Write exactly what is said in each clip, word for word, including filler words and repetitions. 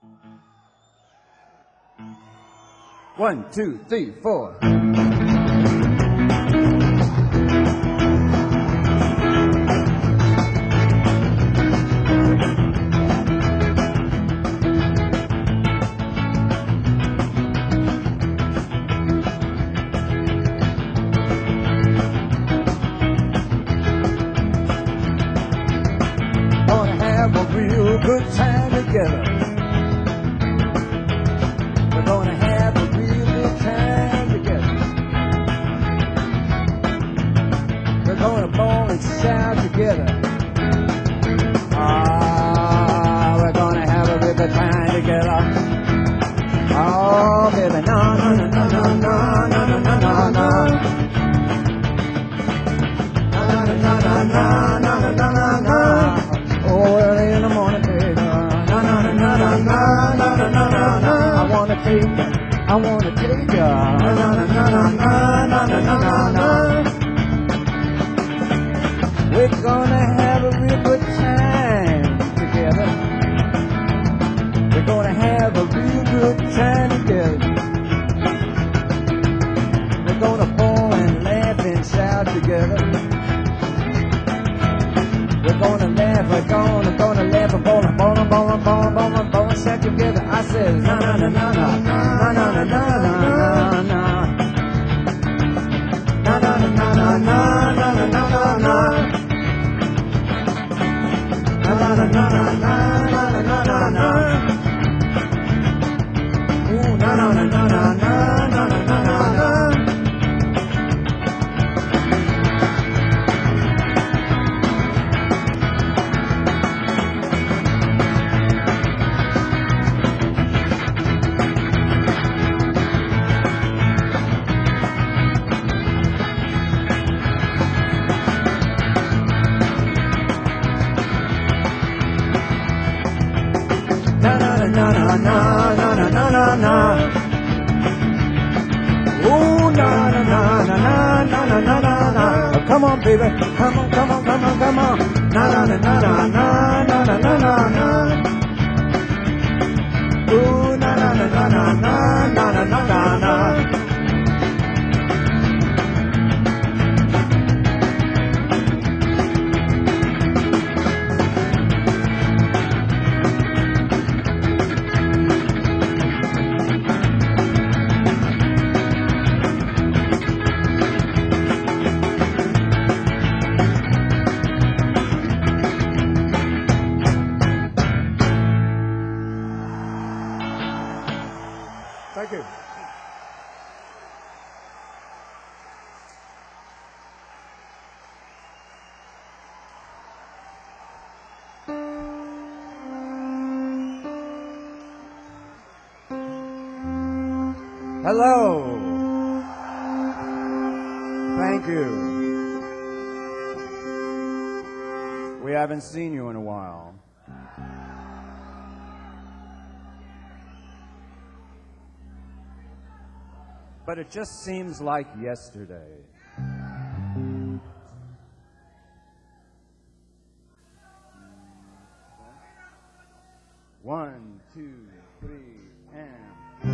One, two, three, four. Gonna have a real good time together. We're gonna have a real good time together. We're gonna ball and shout together. Ah, we're gonna have a real good time together. Oh, baby, no, no, no, no, no, no, no, no, no, no, no. No, no, no, no, no, no, no, no, no, no. Oh, early in the morning, baby. No, no, no, no, no, no, no, no, no, no, no. I wanna take you. I wanna take you. No, no, no, no, no, no, no, no, no, no. We're gonna have a real good time together. We're gonna have a real good time together. We're gonna ball and laugh and shout together. We're gonna laugh, we're gonna, gonna laugh and ball and ball and ball and ball and ball and ball and shout together. I said, no, no, no, no, no, no, no, no, no, no, no. No, no, no, no, no, no, no, no, no, no. No, no, no, no, no, no, no, no, no, no. Ooh, no, no, no, no, no, no, no, no, no, no, no. No, no, no, no, no, no, no, no, no, no. Oh, no, no, no, no, no, no, no, no, no, no. Oh, come on, baby. Come on, come on, come on, come on. No, no, no, no, no, no, no, no, no, no, no. Oh, no, no, no, no, no, no, no, no, no, no, no. Thank you. Hello. Thank you. We haven't seen you in a while. But it just seems like yesterday. One, two, three, and...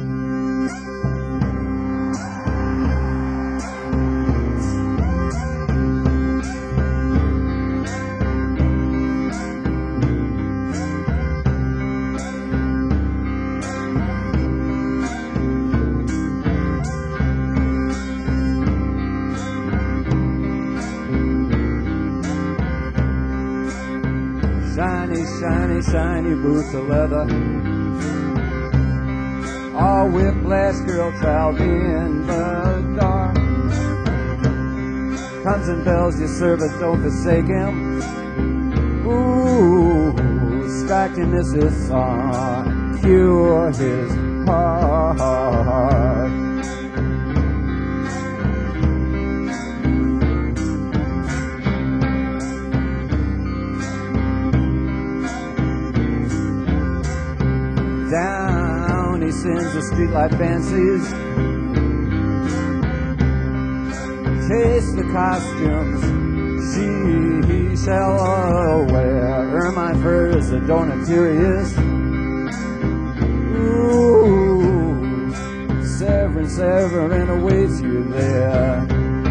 Shiny, shiny, shiny boots of leather. All whiplash girl trout in the dark. Comes and bells your servant, don't forsake him. Ooh, strike him as his song, cure his heart. Down he sends the streetlight fancies, chase the costumes she he shall wear. Ermine furs, Adornitarius, Severin, Severin awaits you there.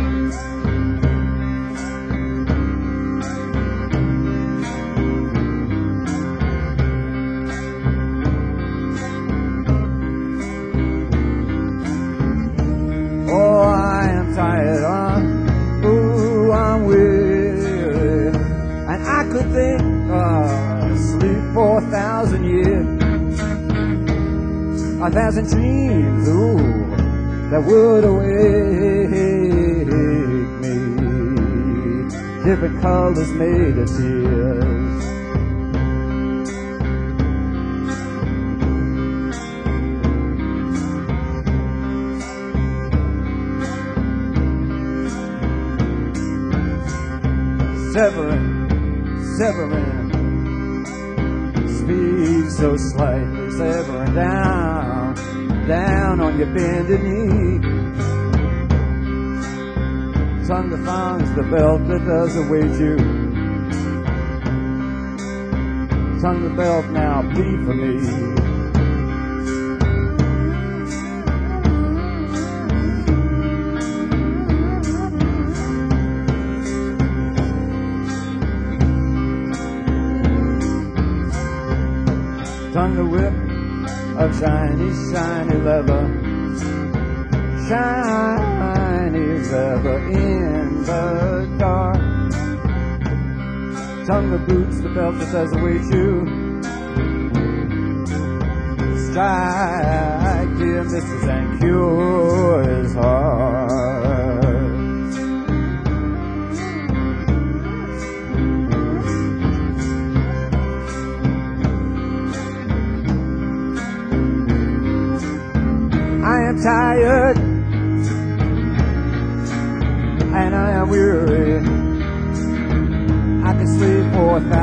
Oh, I am tired, uh, ooh, I'm weary, and I could think, uh, sleep for a thousand years. A thousand dreams, ooh, that would awake me. Different colors made of tears. Severin, Severin, speak so slightly, Severin, down, down on your bended knee. Tongue the thongs, the belt that does await you. Tongue the belt now, plead for me. Tongue the whip of shiny, shiny leather, shiny leather in the dark. Tongue the boots, the belt that does await you. Strike, dear missus, and cure his heart. I am tired, and I am weary. I can sleep for a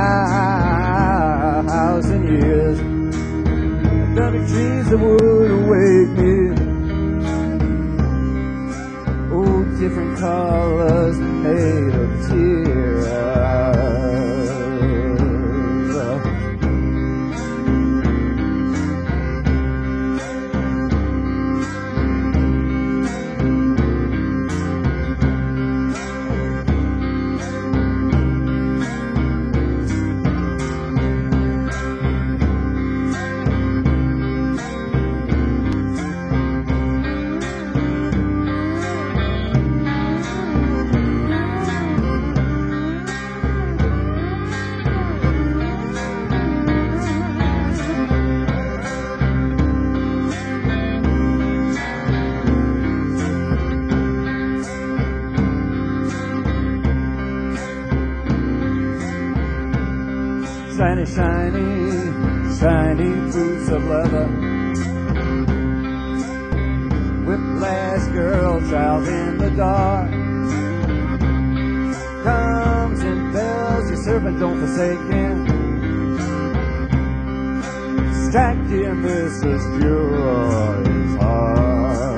thousand years. The dreams that would awake me. Oh, different colors made of tears. Shiny, shiny, shiny boots of leather. Whiplash girl, child in the dark. Comes and bells, your servant don't forsake him. Strike, dear missus, cure his heart.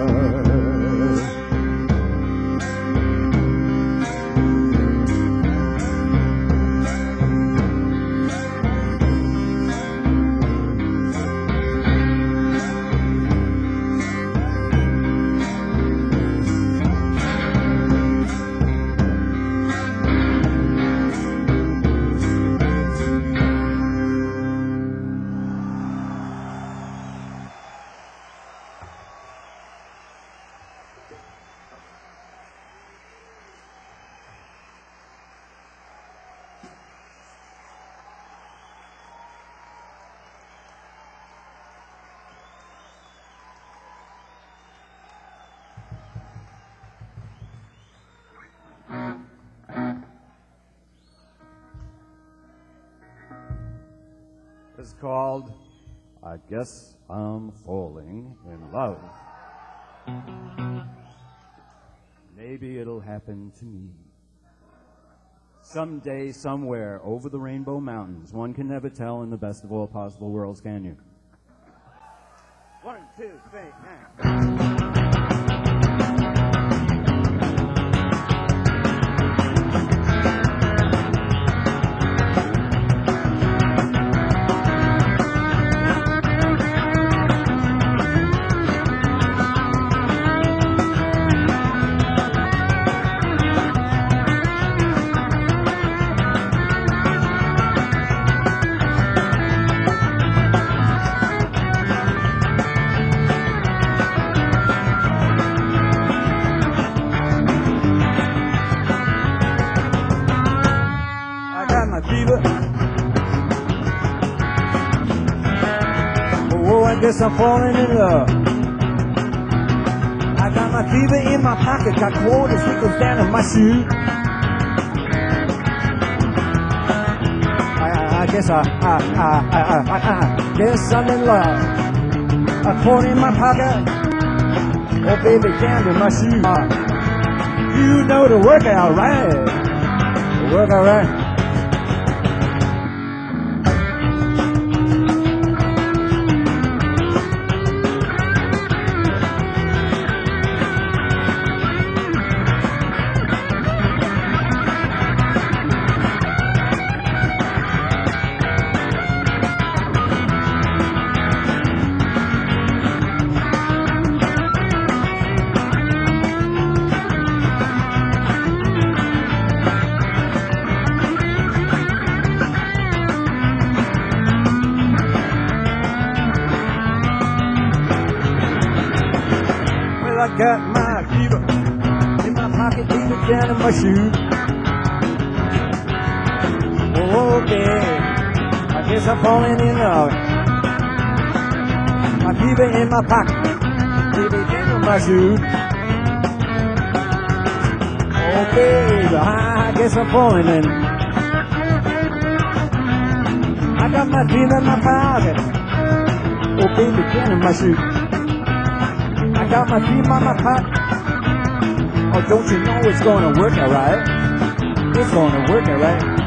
It's called I Guess I'm Falling in Love. Maybe it'll happen to me. Someday, somewhere, over the Rainbow Mountains. One can never tell in the best of all possible worlds, can you? One, two, three, and... got my fever. Oh, I guess I'm falling in love. I got my fever in my pocket, got quarters, nickels down in my shoe. I, I guess I, I, I, I, I, I guess I'm in love. A quarter in my pocket, oh baby, down in my shoe. You know the work out right, the work out right. I got my fever in my pocket, deep down in my shoe. Oh, babe, I guess I'm falling in love. My fever in my pocket, baby, down in my shoe. Oh, babe, I guess I'm falling in. I got my fever in my pocket, oh, baby, down in my shoe. I got my feet on my pot. Oh, don't you know it's gonna work out right? It's gonna work out right.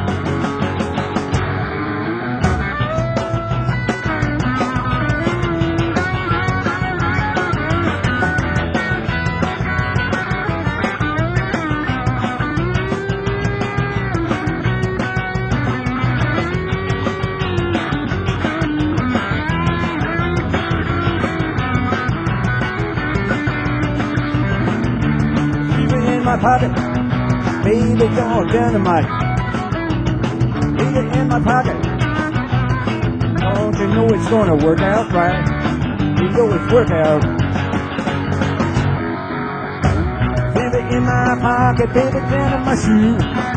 My pocket, baby, gone dynamite. Baby in my pocket. Don't you know it's gonna work out right? You know it's work out. Baby in my pocket, baby down in my shoe.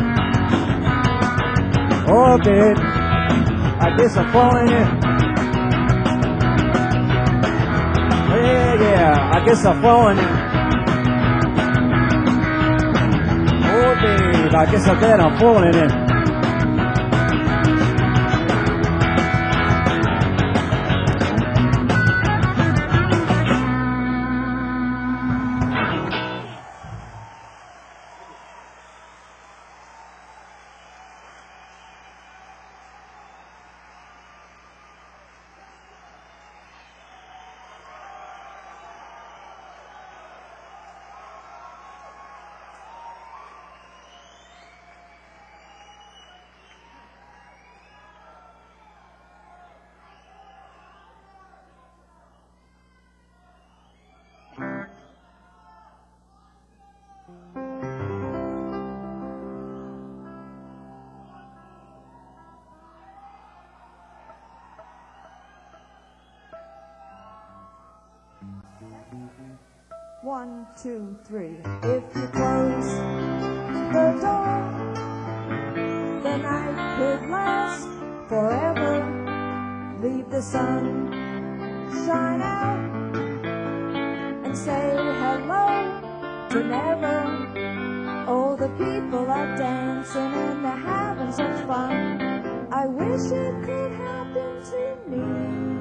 Oh, babe, I guess I'm falling in. Yeah, yeah, I guess I'm falling in. Oh, babe, I guess I bet I'm falling in. One, two, three. If you close the door, the night could last forever. Leave the sun shine out and say hello to never. All the people are dancing and they're having such fun. I wish it could happen to me.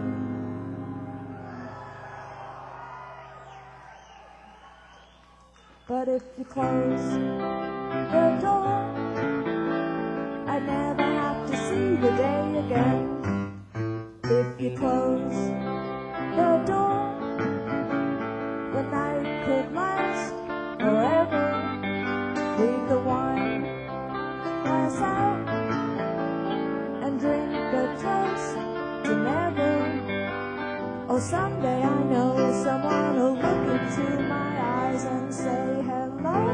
But if you close the door, I never have to see the day again. If you close the door, the night could last forever. Leave the wine glass out and drink a toast to never. Oh, someday I know someone will look into my eyes and say hello.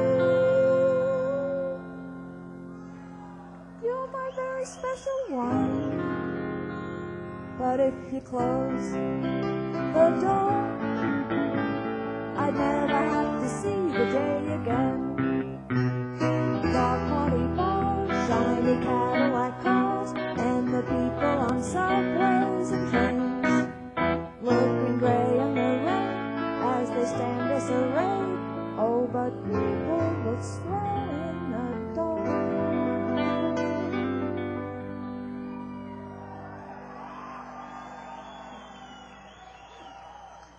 You're my very special one. But if you close the door, I never have to see the day again. Dark twenty-four, shiny Cadillac.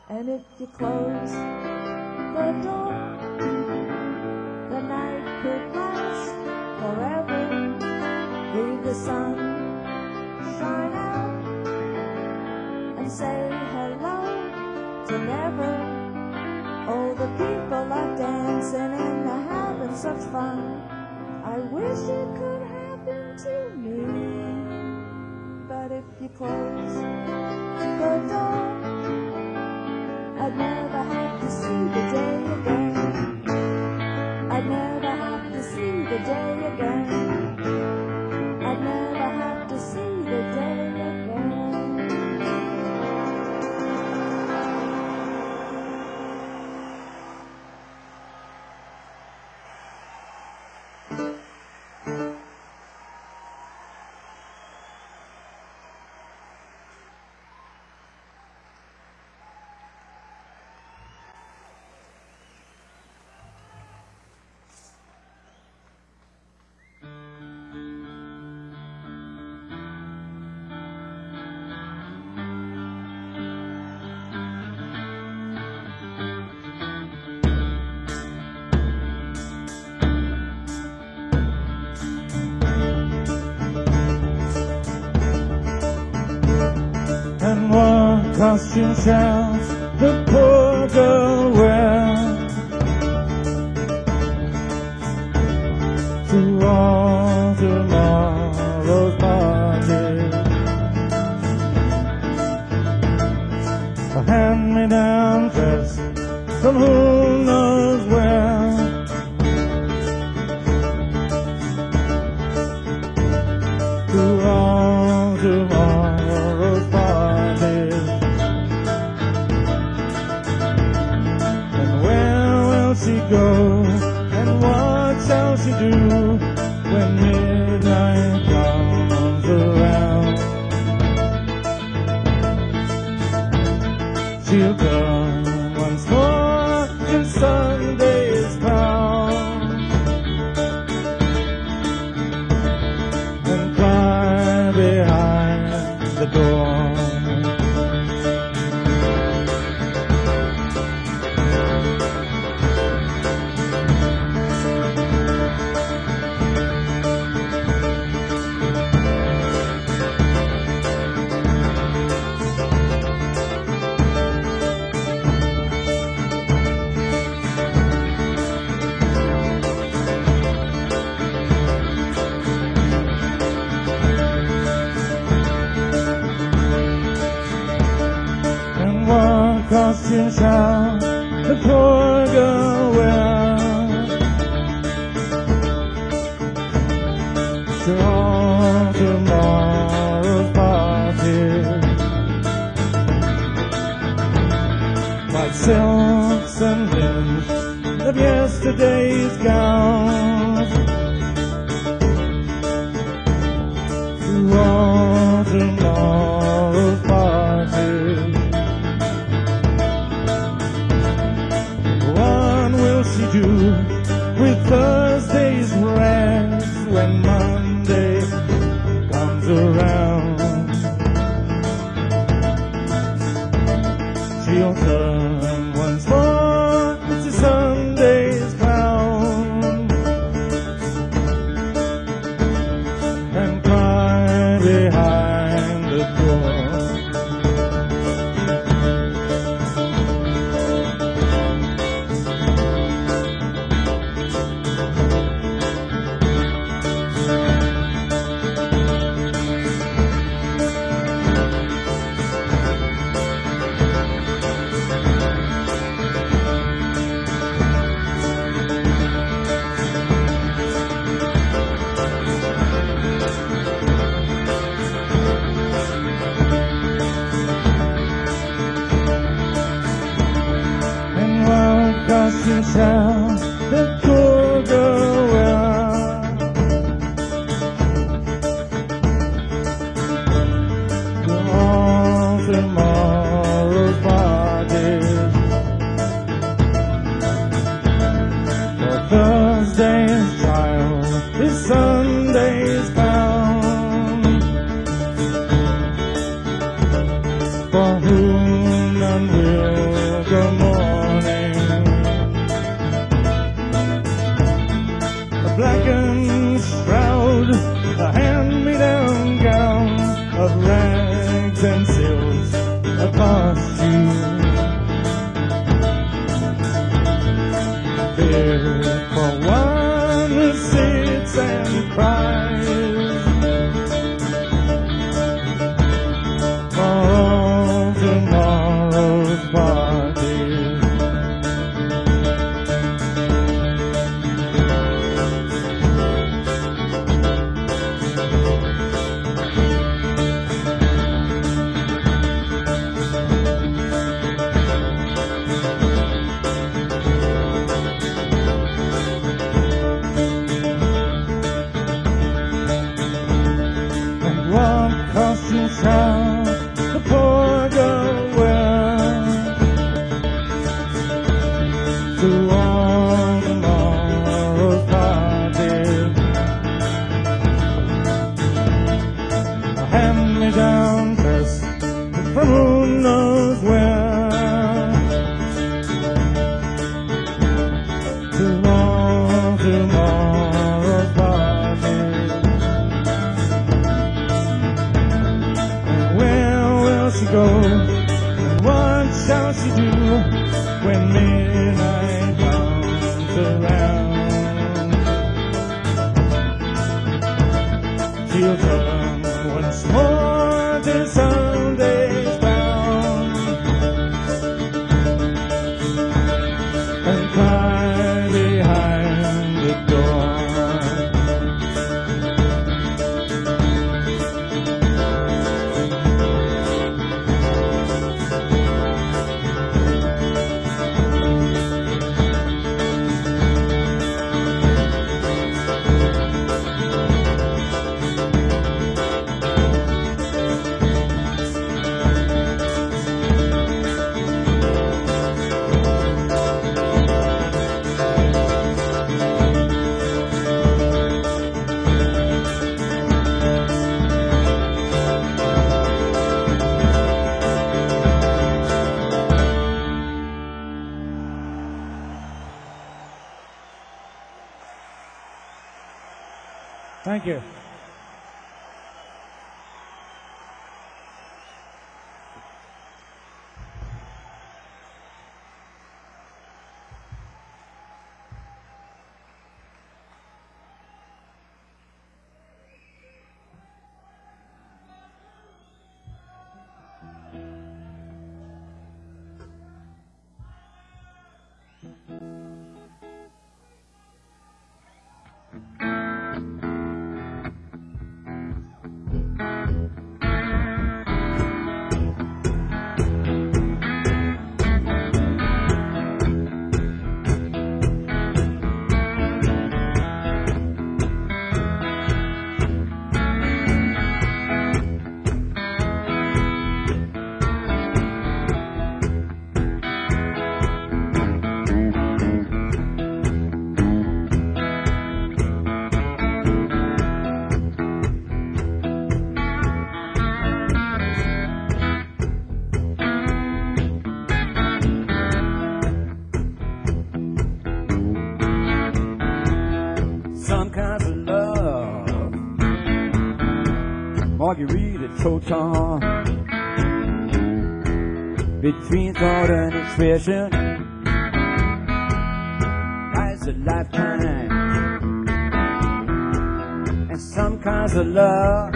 And if you close the door, the night could last forever. Leave the sun shine out and say hello to never. Oh, the people are dancing and they're having such fun. I wish it could happen to me. But if you close the door, I'd never have to see the day again. I'd never have to see the day again. I'd never have to see the day again. And what costume shall the poor girl wear to all tomorrow's party? A hand-me-down dress from who knows where, to all tomorrow's parties. And where will she go, and what shall she do when midnight comes around? She'll turn once more in Sunday's crown and cry behind the door. And what costume shall the poor girl wear to all tomorrow's parties? White silks and limbs of yesterday's gowns to all tomorrow's parties. What will she do with Thursday's rest when Monday comes around? She'll turn once more to Sunday's crown and cry behind the door. And what costume shall the poor girl wear to all tomorrow's parties? For Thursday's child is Sunday's bound, for whom none will to shout, the poor girl went to all tomorrow's parties. A hand-me-down dress from who knows where, to all tomorrow's parties. And where will she go? And what shall she do when midnight comes around? She'll turn once more to Sunday's bound and cry behind the door. Thank you. Some kinds of love, Marguerite Troton, between thought and expression, lies a lifetime. And some kinds of love,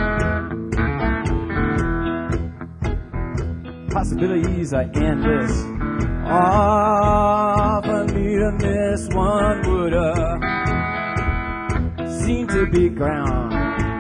possibilities are endless. Ah, for me to miss one would have seem to be ground.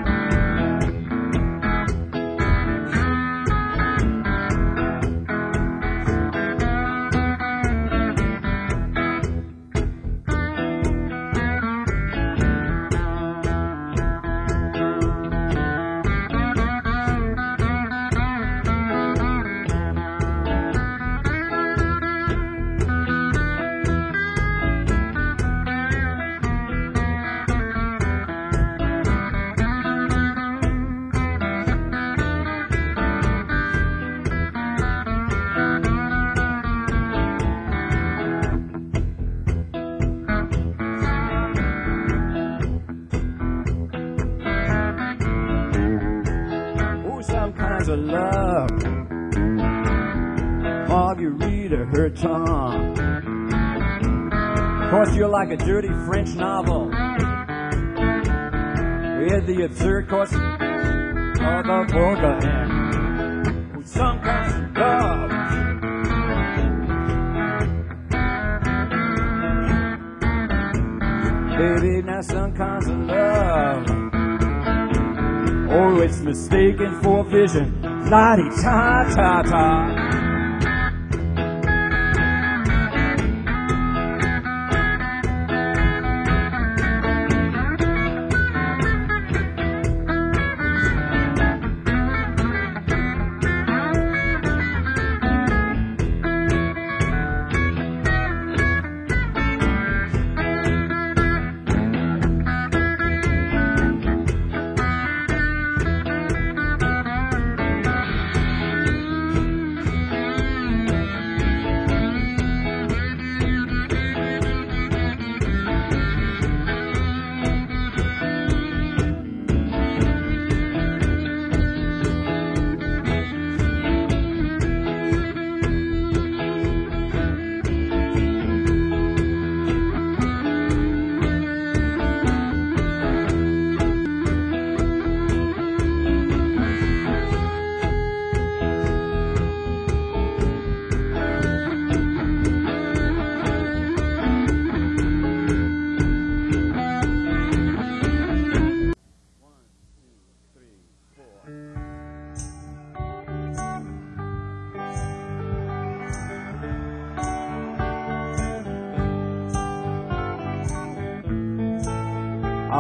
Of love, Marguerite her tongue. Of course, you're like a dirty French novel with the absurd course of the vulgar end. With some kinds of love, baby, now some kinds of love. Oh, it's mistaken for vision. La-di-ta-ta-ta.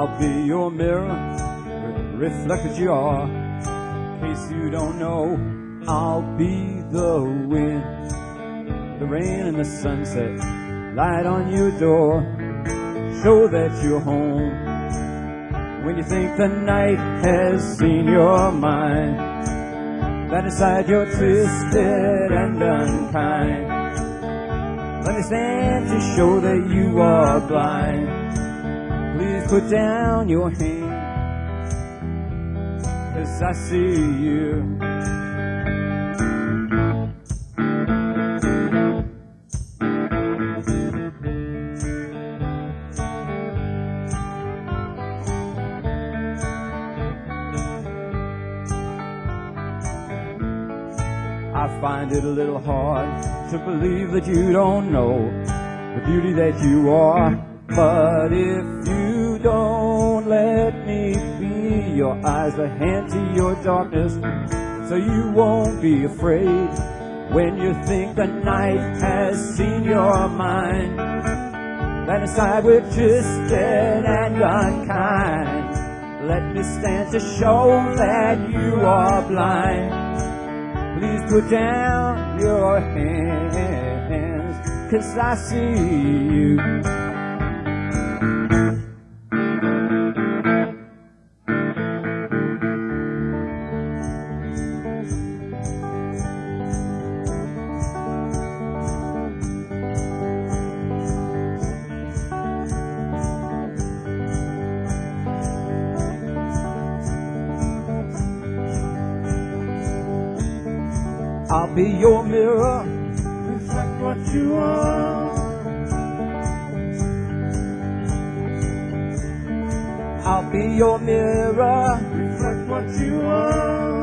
I'll be your mirror, re- reflect what you are. In case you don't know, I'll be the wind, the rain and the sunset, light on your door, show that you're home. When you think the night has seen your mind, that inside you're twisted and unkind, let me stand to show that you are blind. Please put down your hand, 'cause I see you. I find it a little hard to believe that you don't know the beauty that you are. But if you don't let me be your eyes, the hand to your darkness, so you won't be afraid when you think the night has seen your mind, that inside we're twisted and unkind. Let me stand to show that you are blind. Please put down your hands, 'cause I see you. I'll be your mirror, reflect what you are. I'll be your mirror, reflect what you are.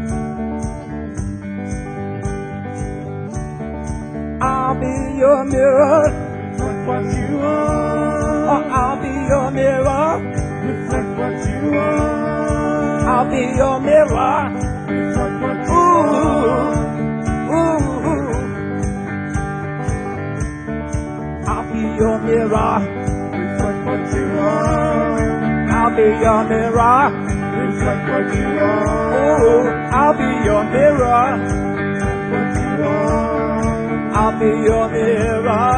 I'll be your mirror, reflect what you are. Oh, I'll be your mirror, reflect what you are. I'll be your mirror, reflect what you are. I'll be your mirror, reflect what you are. I'll be your mirror, reflect what you are. Oh, I'll be your mirror, reflect what you are. I'll be your mirror.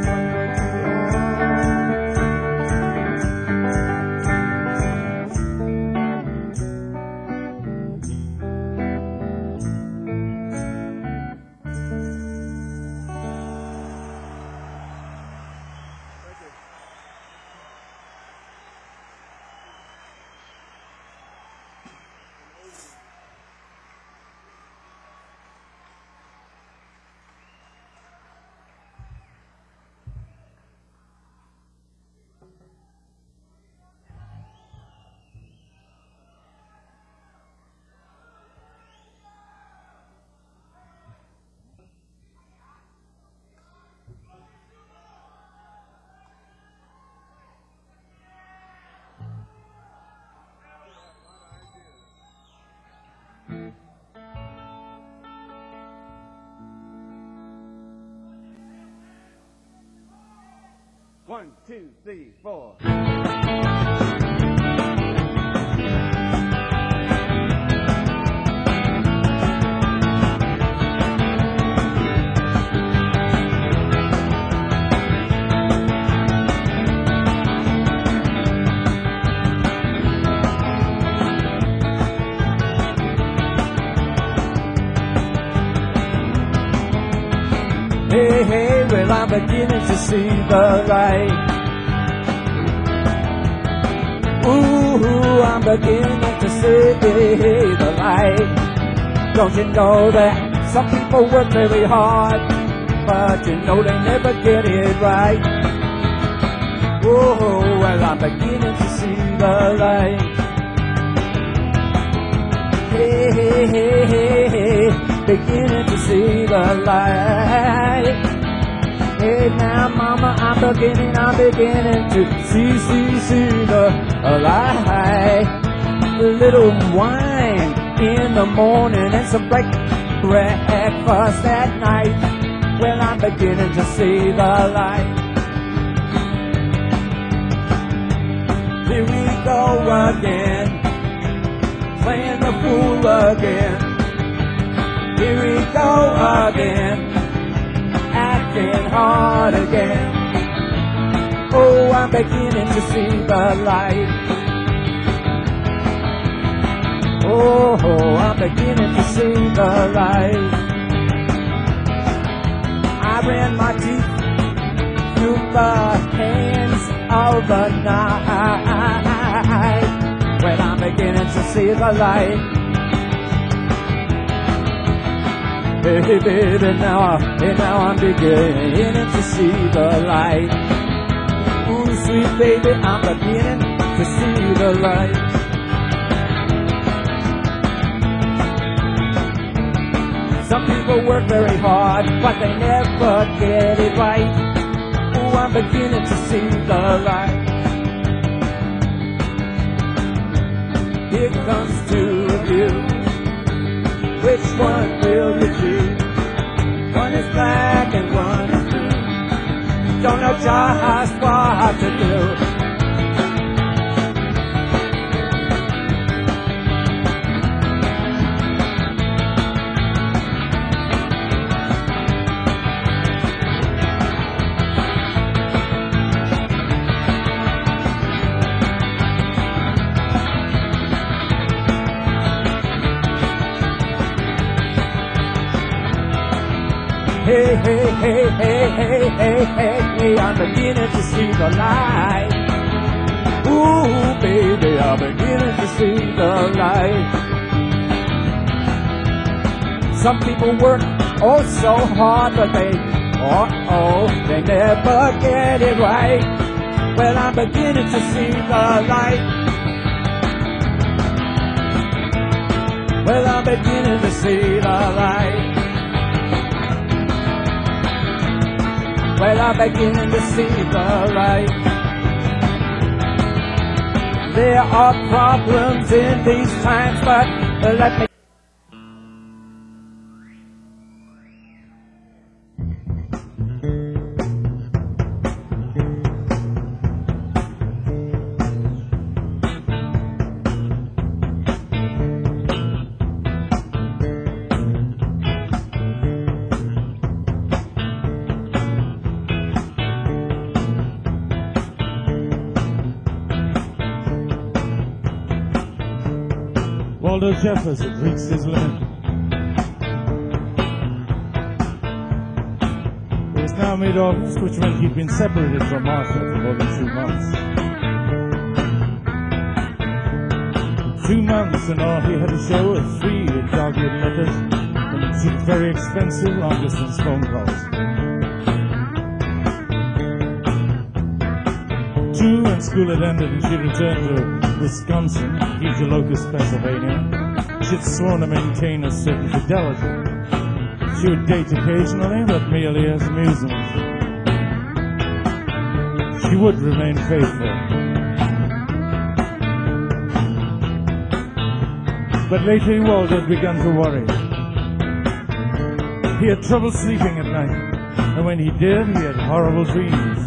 One, two, three, four. Hey, hey, well, I'm beginning to see the light. Ooh, I'm beginning to see the light. Don't you know that some people work very hard, but you know they never get it right? Oh, well, I'm beginning to see the light. Hey, hey, hey, hey, hey, beginning to see the light. Hey, now, mama, I'm beginning, I'm beginning to see, see, see the light. A little wine in the morning and some break breakfast at night. Well, I'm beginning to see the light. Here we go again, playing the fool again. Here we go again, acting hard again. Oh, I'm beginning to see the light. Oh, I'm beginning to see the light. I ran my teeth through the hands of the night. When I'm beginning to see the light. Hey, baby, now, hey, now I'm beginning to see the light. Ooh, sweet baby, I'm beginning to see the light. Some people work very hard, but they never get it right. Ooh, I'm beginning to see the light. Here comes two of you. Which one will you choose? One is black and one is blue. Don't know just what to do. Hey, hey, hey, hey, hey, hey, hey, hey, I'm beginning to see the light. Ooh, baby, I'm beginning to see the light. Some people work oh so hard, but they, uh-oh, they never get it right. Well, I'm beginning to see the light. Well, I'm beginning to see the light. Well, I'm beginning to see the light. There are problems in these times, but let me Waldo Jeffers had reached his limit. It was now mid-August, which meant he'd been separated from Martha for more than two months. Two months, and all he had to show was three dogged letters and two very expensive long-distance phone calls. Two, when school had ended and she returned to Wisconsin, he to Locust, Pennsylvania, she'd sworn to maintain a certain fidelity. She would date occasionally, but merely as amusement. She would remain faithful. But lately Waldo had begun to worry. He had trouble sleeping at night, and when he did, he had horrible dreams.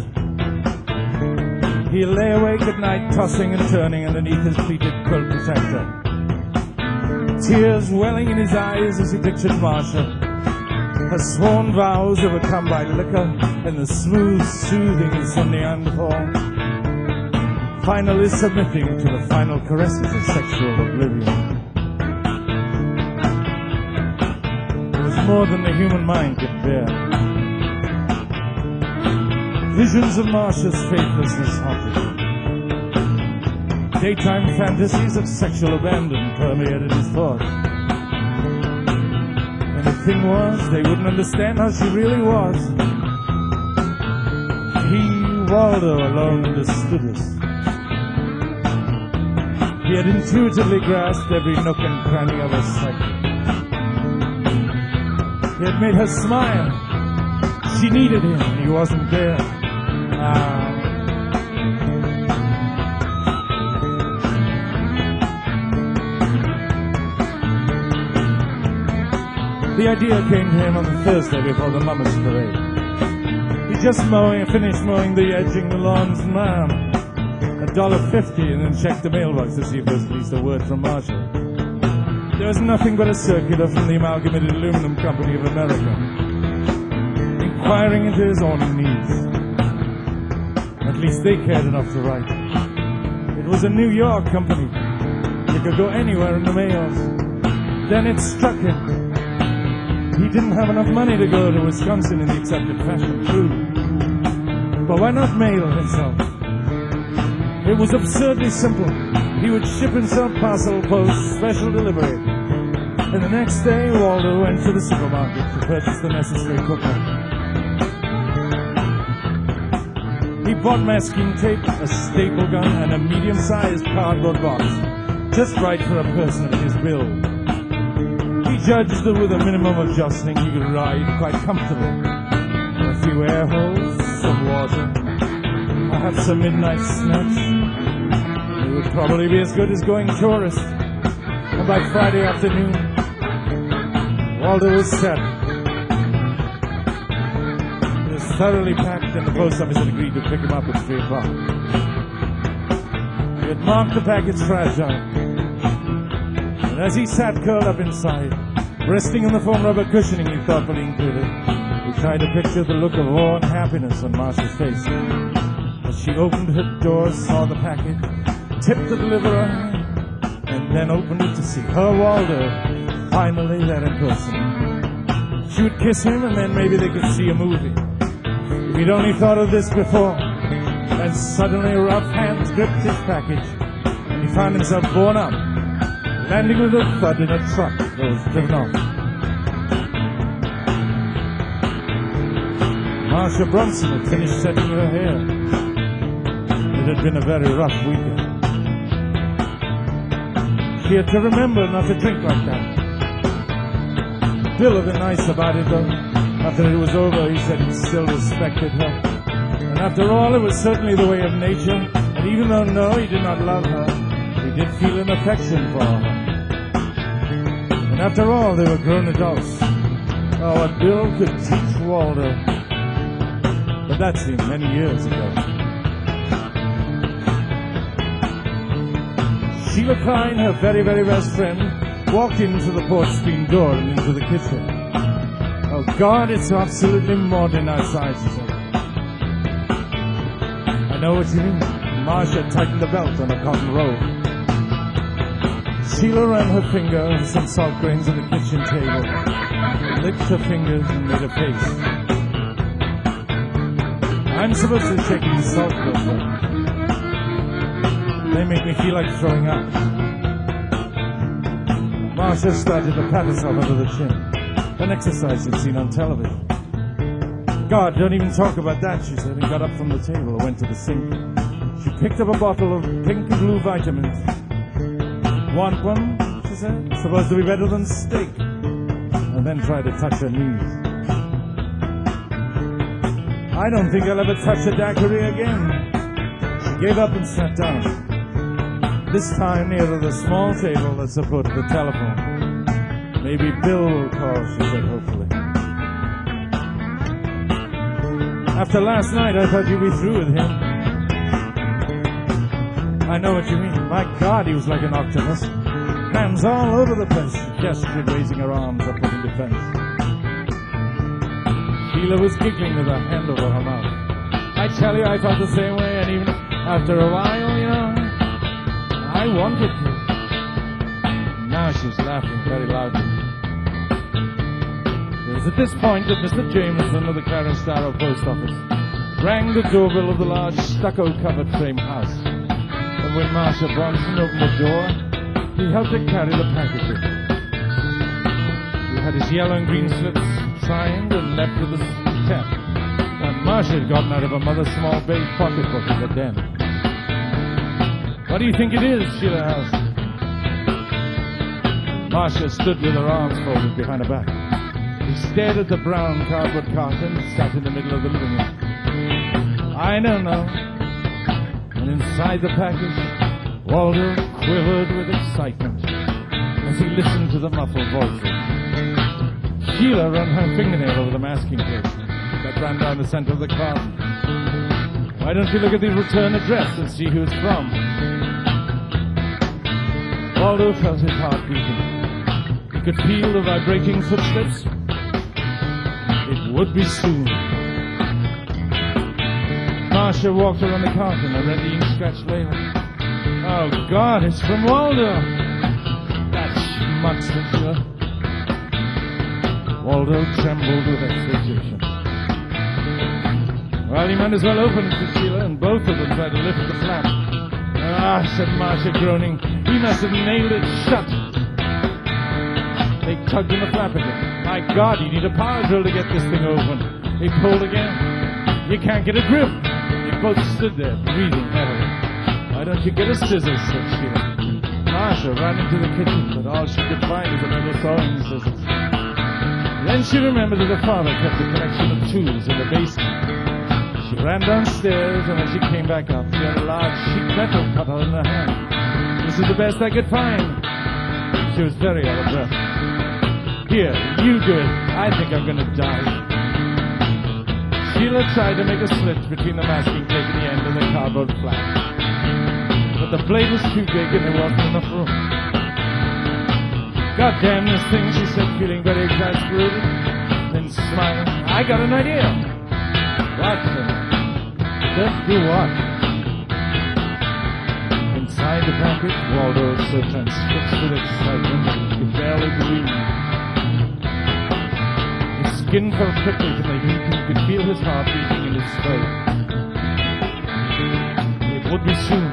He lay awake at night, tossing and turning underneath his pleated quilt protector. Tears welling in his eyes as he pictured Marcia, her sworn vows overcome by liquor and the smooth soothing of some Neanderthal, finally submitting to the final caresses of sexual oblivion. It was more than the human mind could bear. Visions of Marcia's faithlessness haunted him. Daytime fantasies of sexual abandon permeated his thoughts. And the thing was, they wouldn't understand how she really was. He, Waldo, alone understood this. He had intuitively grasped every nook and cranny of her psyche. He had made her smile. She needed him, and he wasn't there. Ah. The idea came to him on the Thursday before the Mummers Parade. He just mowing, finished mowing the edging the lawns and man. a dollar fifty and then checked the mailbox to see if there was at least a word from Marshall. There was nothing but a circular from the Amalgamated Aluminum Company of America, inquiring into his awning needs. At least they cared enough to write. It was a New York company. You could go anywhere in the mails. Then it struck him. He didn't have enough money to go to Wisconsin in the accepted fashion, true. But why not mail himself? It was absurdly simple. He would ship himself parcel post, special delivery. And the next day, Waldo went to the supermarket to purchase the necessary cookware. He bought masking tape, a staple gun, and a medium-sized cardboard box, just right for a person of his build. He judged that with a minimum of jostling, he could ride quite comfortably. A few air holes, some water, perhaps a midnight snatch. It would probably be as good as going tourist. And by Friday afternoon, Waldo was set. He was thoroughly packed, and the post office had agreed to pick him up at three o'clock. He had marked the package fragile. And as he sat curled up inside, resting on the foam rubber cushioning he thoughtfully included, he tried to picture the look of awe and happiness on Marsha's face. As she opened her door, saw the package, tipped the deliverer, and then opened it to see her Waldo finally there in person. She would kiss him, and then maybe they could see a movie. If he'd only thought of this before. And suddenly rough hands gripped his package, and he found himself borne up, landing with a thud in a truck that was driven off. Marsha Bronson had finished setting her hair. It had been a very rough weekend. She had to remember not to drink like that. Bill had been nice about it, though. After it was over, he said he still respected her. And after all, it was certainly the way of nature. And even though, no, he did not love her, he did feel an affection for her. And after all, they were grown adults. Oh, what Bill could teach Waldo. But that seemed many years ago. Sheila Klein, her very, very best friend, walked into the porch screen door and into the kitchen. Oh, God, it's absolutely modern outside, she said. I know what you mean. Marsha tightened the belt on a cotton robe. Sheila ran her finger over some salt grains on the kitchen table, licked her fingers and made a face. I'm supposed to check these salt grains. They make me feel like throwing up. Marsha started to pat herself under the chin, an exercise she'd seen on television. God, don't even talk about that, she said, and got up from the table and went to the sink. She picked up a bottle of pink and blue vitamins. Want one, she said, supposed to be better than steak, and then tried to touch her knees. I don't think I'll ever touch a daiquiri again. She gave up and sat down. This time near the small table that supported the telephone. Maybe Bill will call, she said hopefully. After last night, I thought you'd be through with him. I know what you mean. My God, he was like an octopus. Hands all over the place. She gestured, raising her arms up in defense. Sheila was giggling with her hand over her mouth. I tell you, I felt the same way, and even after a while, you know, I wanted to. Now she's laughing very loudly. It was at this point that Mister Jameson of the Clarence Darrow Post Office rang the doorbell of the large stucco-covered frame house. And when Marsha Bronson opened the door, he helped her carry the packages. He had his yellow and green slips signed and left with a tap. And Marsha had gotten out of her mother's small beige pocketbook in the den. What do you think it is? Sheila asked. Marsha stood with her arms folded behind her back. He stared at the brown cardboard carton that sat in the middle of the living room. I don't know. And inside the package, Waldo quivered with excitement as he listened to the muffled voices. Sheila ran her fingernail over the masking tape that ran down the center of the carton. Why don't you look at the return address and see who it's from? Waldo felt his heart beating. He could feel the vibrating footsteps. It would be soon. Marcia walked around the counter and read the ink-scratched label. Oh, God, it's from Waldo. That schmuckster, sure. Waldo trembled with expectation. Well, he might as well open it to Sheila, and both of them tried to lift the flap. Ah, said Marcia, groaning. He must have nailed it shut. They tugged on the flap again. My God, you need a power drill to get this thing open. They pulled again. You can't get a grip. They both stood there, breathing heavily. Why don't you get a scissors, said Sheila. Marcia ran into the kitchen, but all she could find was another sewing scissors. Then she remembered that her father kept a collection of tools in the basement. She ran downstairs, and as she came back up, she had a large sheet metal cutter in her hand. This is the best I could find. She was very out of breath. Here, you do it. I think I'm going to die. Sheila tried to make a slit between the masking tape and the end of the cardboard flap. But the blade was too big and there wasn't enough room. God damn this thing, she said, feeling very exasperated. Then smiling, I got an idea. What? Just do what? Inside the package, Waldo was so transfixed with excitement that he could barely breathe. His skin felt prickly from the heat, and he could feel his heart beating in his throat. It would be soon.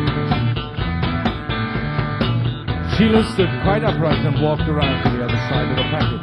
Sheila stood quite upright and walked around to the other side of the package.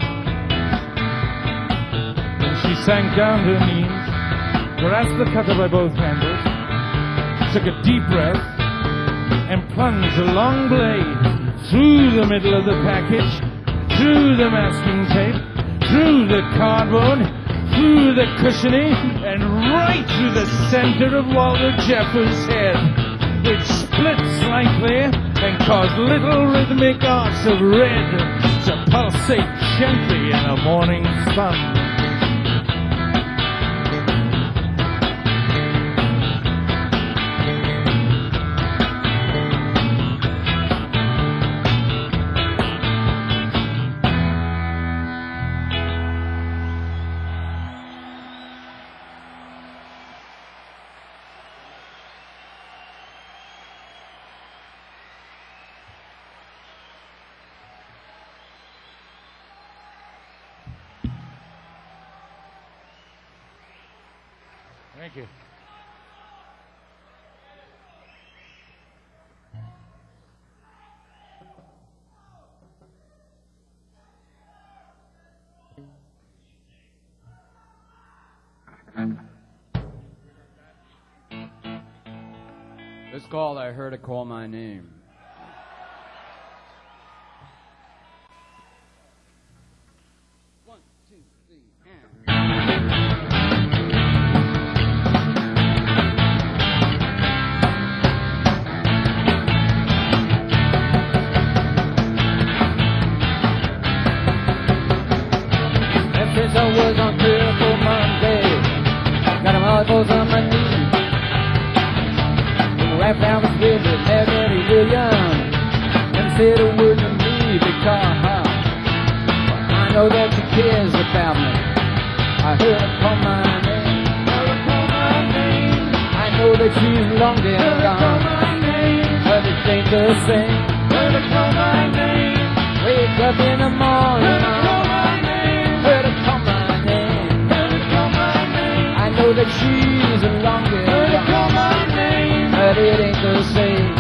Then she sank down to her knees, grasped the cutter by both handles, took a deep breath, and plunged a long blade through the middle of the package, through the masking tape, through the cardboard, through the cushioning, and right through the center of Walter Jeffers' head, which split slightly and caused little rhythmic arcs of red to pulsate gently in the morning sun. Thank you. It's called I Heard It Call My Name. One, two, three, and... Since I was on Critical Monday, got 'em elbows on my knees. Right down the street with Mary Williams, and said a word to me because uh, I know that she cares about me. I heard her call my name, heard her call my name. I know that she's long dead and gone, but it ain't the same. Heard her call my name, wake up in the morning. Heard her call my name, heard her call my name. I know that she's a long dead and gone, but it ain't the same.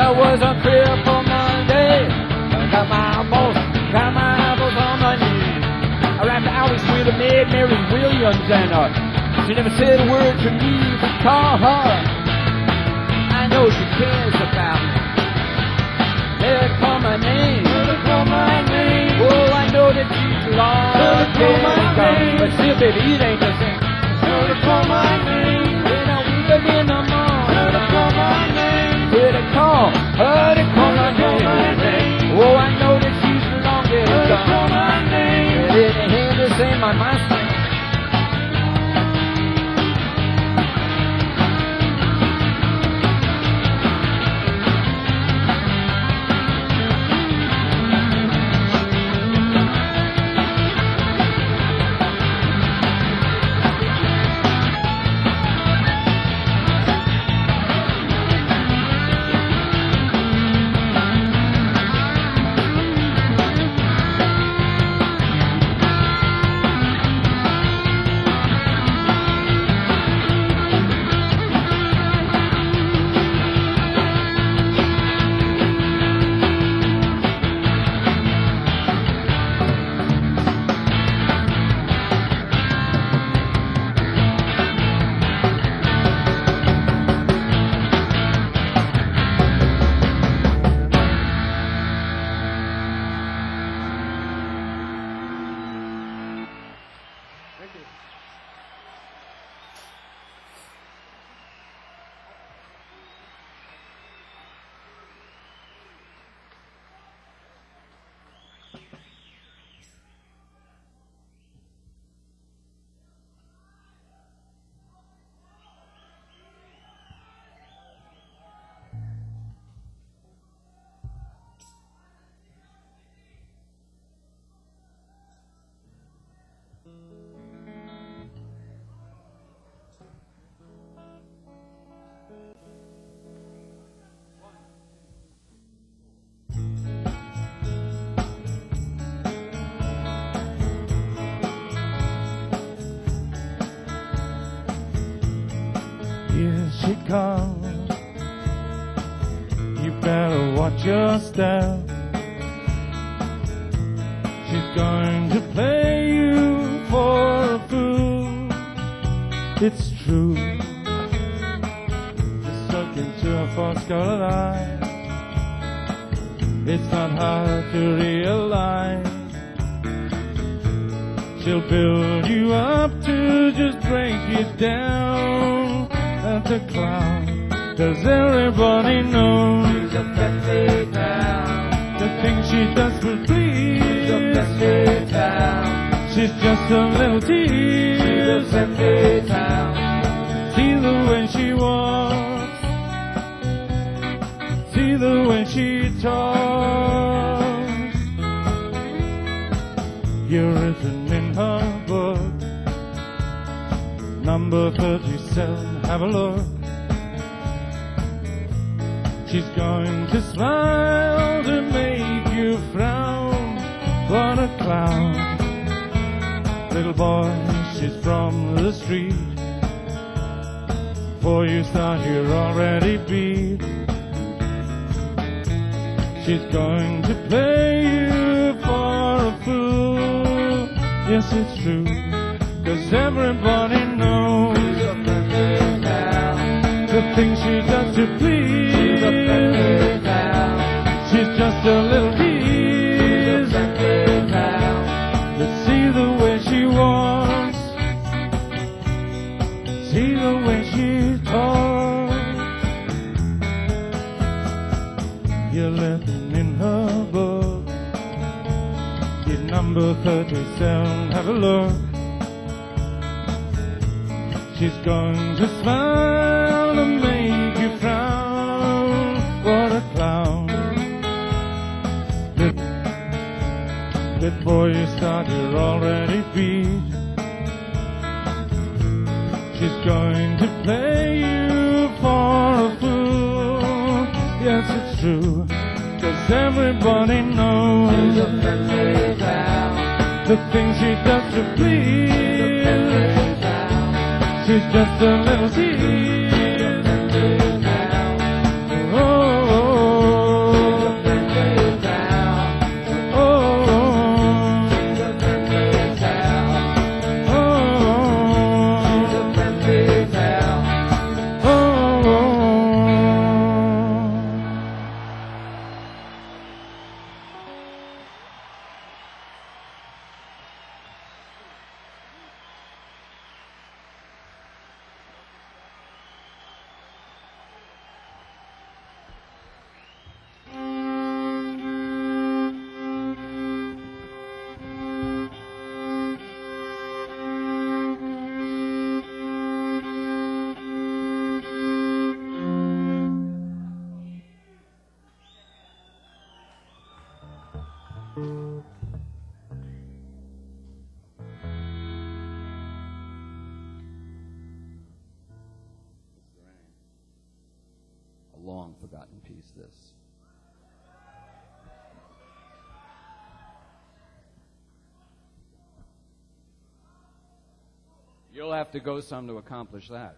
I was a cripple Monday. I got my balls, got my apples on my knee. I rapped Alice with a maid, Mary Williams, and uh, she never said a word to me, but call her. I know she cares about me. Let her call my name. Let her call my name. Oh, I know that she's lost. Let her call my name. But still, baby, it ain't the same. Let her call my name. When I wake up in the morning. Let her call my name. Let her call. Let her call my name. Oh, I know that she's long dead. Let her call my name. Let her hear the same on my string. Here she comes. You better watch your step. She's going to play you for a fool. It's true. You're stuck into a false colored eye. It's not hard to realize. She'll build you up to just break you down. That's a clown, 'cause everybody knows she's a petty town. The things she does will please. She's a petty town. She's just a little tease. She's a petty town. See the way she walks. See the way she talks. You're written in her book. Number thirty-seven, have a look. She's going to smile to make you frown. What a clown. Little boy, she's from the street. Before you start, you're already beat. She's going to play you for a fool. Yes, it's true. 'Cause everybody knows she's a petty town. The things she does to please. She's a petty town. She's just a little tease. She's a petty town. But see the way she walks. See the way she talks. You're living in her book. You're number thirty-seven, have a look. She's going to smile and make you frown. What a clown. Before you start, you're already beat. She's going to play you for a fool. Yes, it's true, 'cause everybody knows she's a petty town. The things she does to please. She's just a little tease. Oh, oh, oh. forgotten piece, this. You'll have to go some to accomplish that.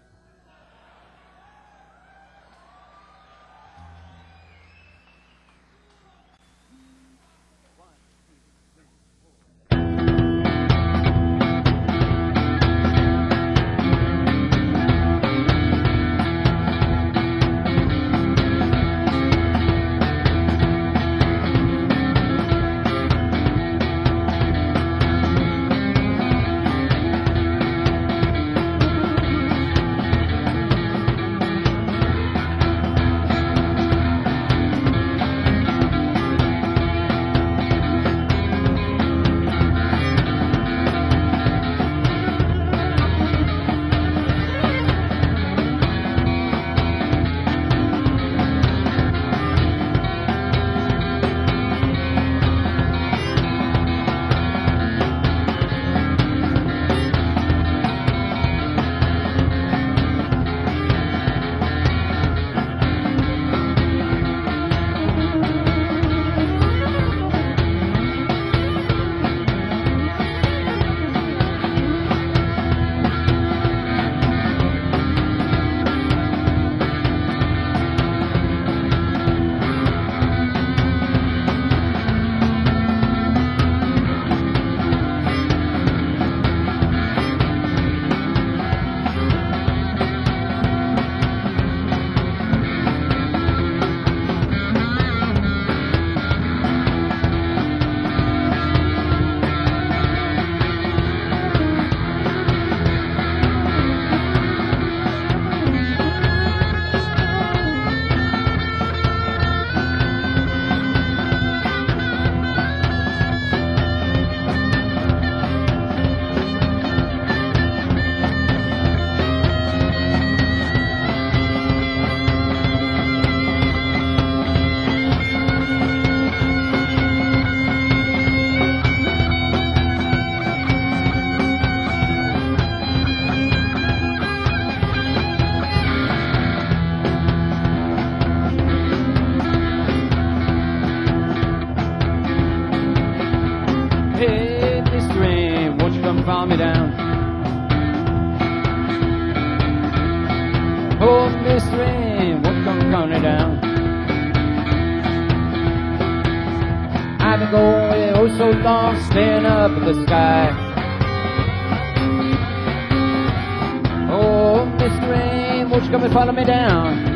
calm me down. Oh, Miss Rain, what come counting down? I've been going oh so long, staring up at the sky. Oh, Miss Rain, won't you come and follow me down?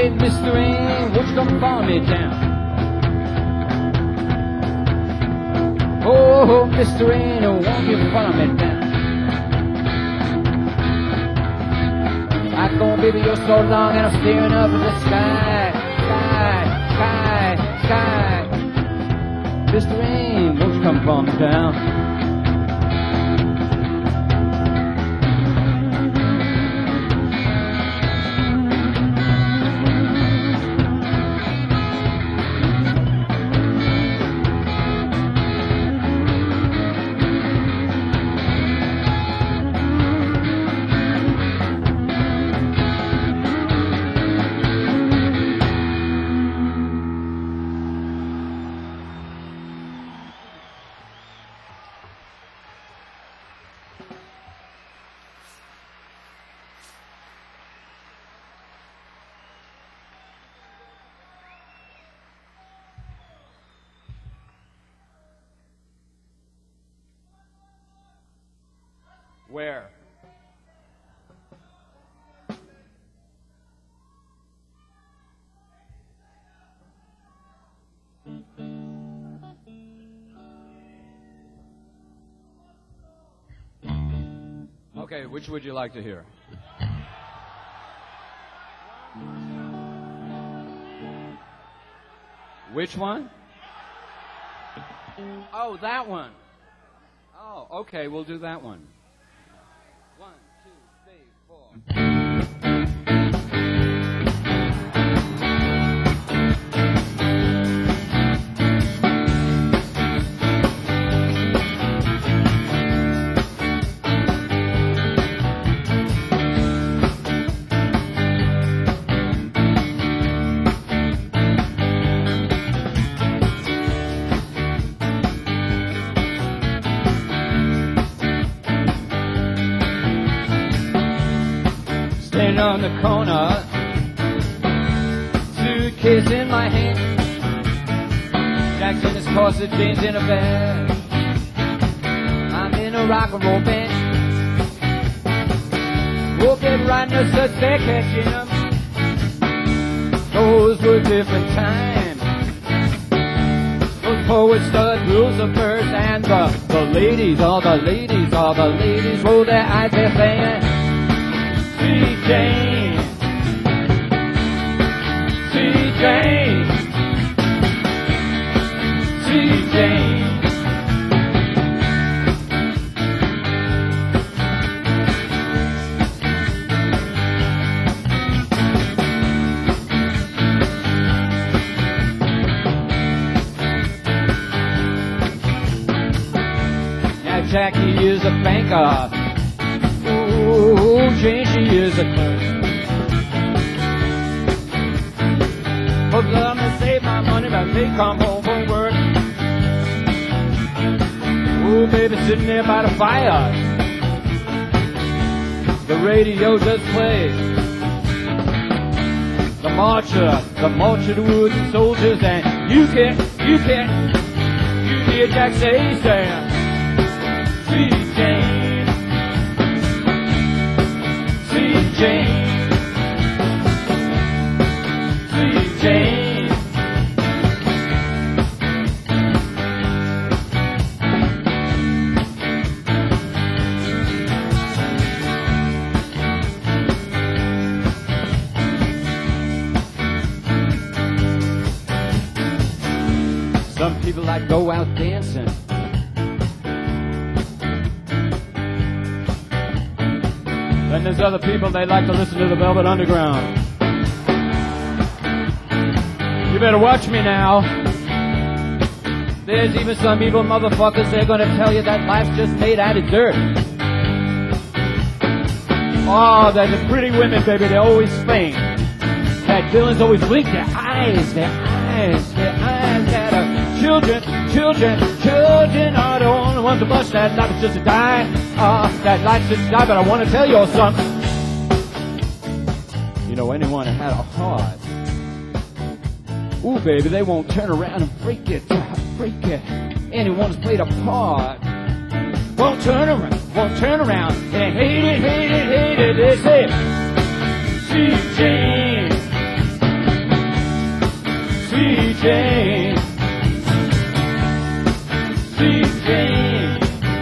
Hey, Mister Rain, won't you come follow me down? Oh, Mister Rain, won't you follow me down? I go, baby, you're so long, and I'm staring up at the sky, sky, sky, sky. Mister Rain, won't you come follow me down? Where? Okay, which would you like to hear? Which one? Oh, that one. Oh, okay, we'll do that one. One, two, three, four. Standing on the corner, suitcase in my hand, Jackson, his corset, jeans in a bag. I'm in a rock and roll band. We'll get right no such they're catching up. Those were different times. Those poets stud rules of verse, and the, the ladies, all the ladies, all the ladies roll their eyes, they're saying, Sweet Jane, Sweet Jane, Sweet Jane. Now Jackie is a banker. Oh, Jane, she is a clerk. But I'm gonna save my money by they come home from work. Oh, baby, sitting there by the fire. The radio just plays the marcher, the march of the wooden soldiers, and you can, you can, you hear Jack say, saying, Sweet Jane. Jane, Sweet Jane. Some people like go out dancing. Then there's other people, they like to listen to the Velvet Underground. You better watch me now. There's even some evil motherfuckers, they're gonna tell you that life's just made out of dirt. Oh, there's the pretty women, baby, they always faint. That villains always wink their eyes, their eyes, their eyes. That are children, children, children are the only ones to bust that life is just a die. Ah, uh, that life's just a die, but I want to tell you something. You know, anyone that had a heart, ooh, baby, they won't turn around and break it, break it. Anyone who's played a part won't turn around, won't turn around and hate it, hate it, hate it. They say, Sweet Jane, Sweet Jane, Sweet Jane.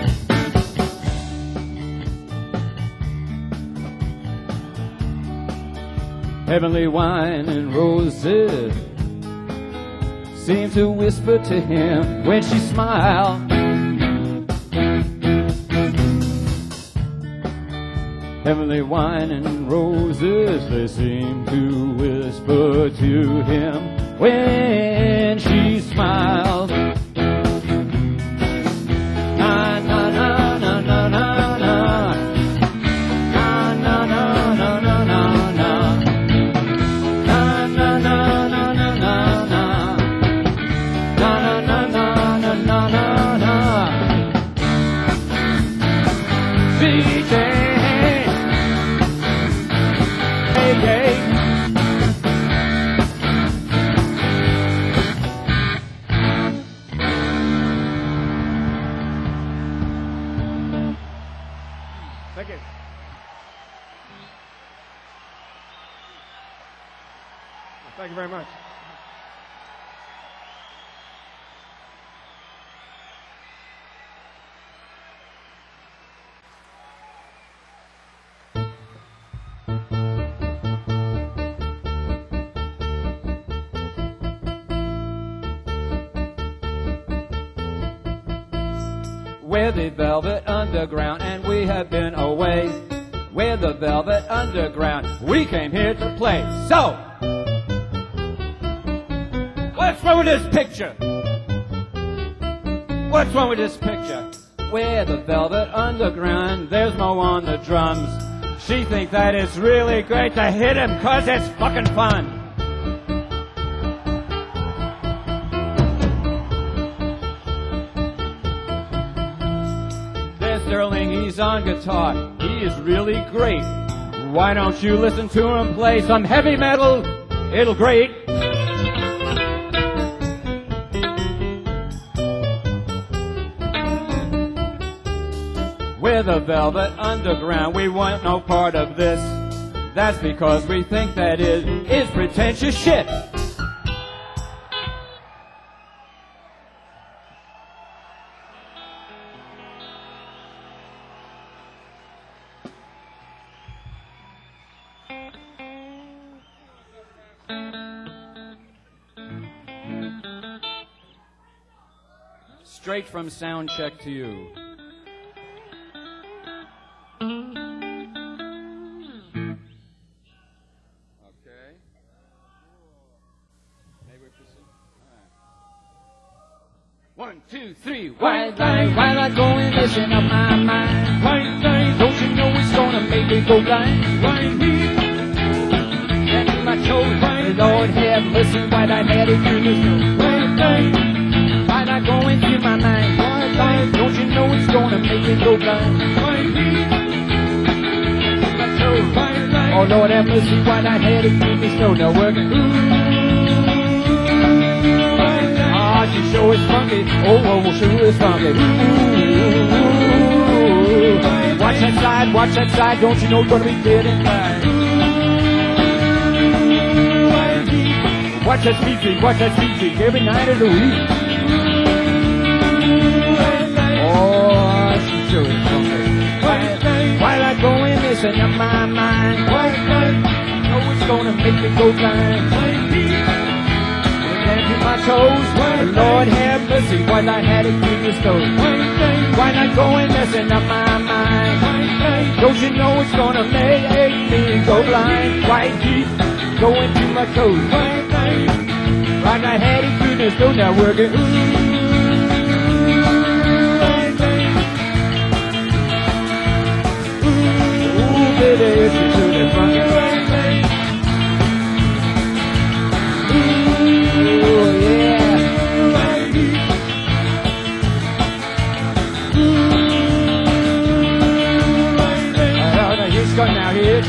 Heavenly wine and roses seem to whisper to him when she smiled. Heavenly wine and roses, they seem to whisper to him when she smiled. Na na na na na na na. Na na na na na na na. Na na na na na na na. Na na na na na na na. Sweet Jane, hey hey. Thank you. Thank you very much. We're the Velvet Underground and we have been away. We're the Velvet Underground, we came here to play. So, what's wrong with this picture? What's wrong with this picture? We're the Velvet Underground, there's Mo on the drums. She thinks that it's really great to hit him cause it's fucking fun. Sterling, he's on guitar. He is really great. Why don't you listen to him play some heavy metal? It'll grate. We're the Velvet Underground. We want no part of this. That's because we think that it is pretentious shit. Straight from sound check to you. Okay. Maybe we can sing. All right. One, two, three. White line, while I go and listen up my mind. White line, don't you know it's gonna make me go blind? White heat, and my toes, white Lord have mercy, white I had it through the snow. White line. I go into my mind, white light, don't you know it's gonna make me go blind? White heat, my toes, white light. Oh Lord have mercy, white I had it through the snow, now working. Ah, she sure is funky, oh, oh, sure is funky. Ooh, watch that side, watch that side, don't you know it's gonna be dead and blind? Watch that speed freak, watch that speed freak, every night of the week. Oh, she sure is funky. While I go and listen up my mind, white light, know it's gonna make me go blind. And to my toes, Lord have mercy, while I had it through the stove. While I go and listen up my mind, don't you know it's gonna make me go blind? White heat, going to my toes. Like I had it through the stove, now working. If you do the funky right thing. Ooh, yeah. Oh, no, he's got now, he is.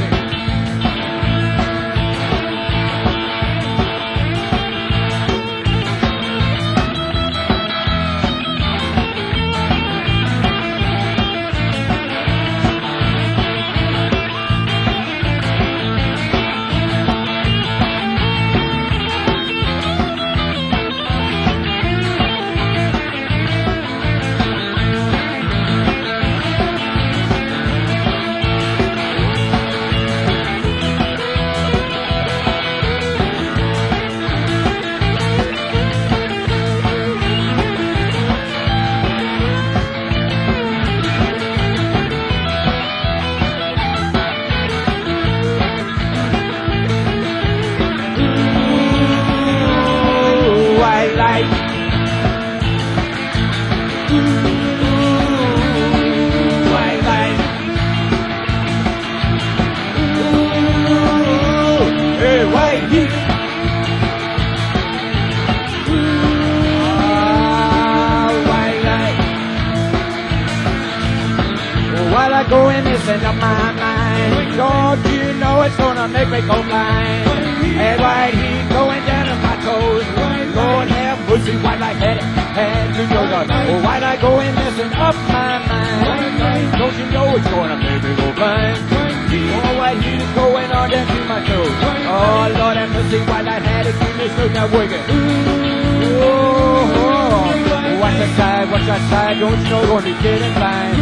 I go in missing up my mind. Don't you know it's gonna make me go blind? And white heat going down on my toes. Lord have mercy, why'd I had it? Had to know that. Oh, why'd I go in messing up my mind? Don't you know it's gonna make me go blind? Oh, white heat is going on down to my toes. Oh, Lord have mercy, why'd I had it? Keep this look now working. Oh, oh, watch that side, watch that side. Don't you know we're gonna be getting blind?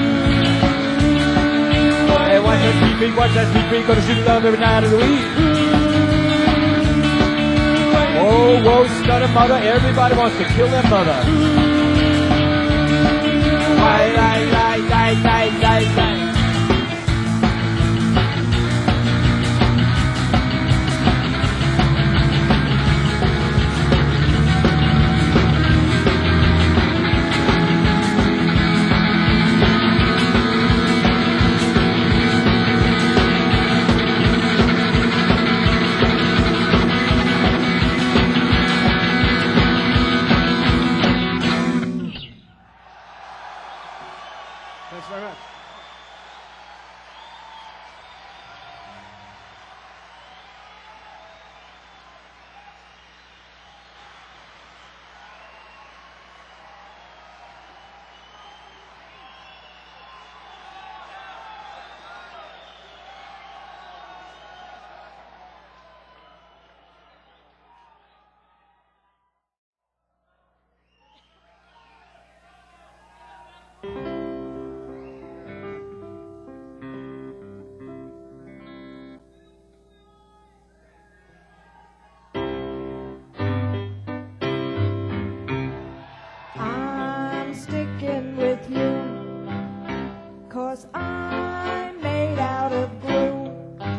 Hey, watch that sweet feet, watch that sweet feet. Gonna shoot love every night of the week. Oh, whoa, stutter mother, everybody wants to kill their mother. Why, die, die, die, die, die, die. Thanks very much. I'm sticking with you, 'cause I'm made out of glue.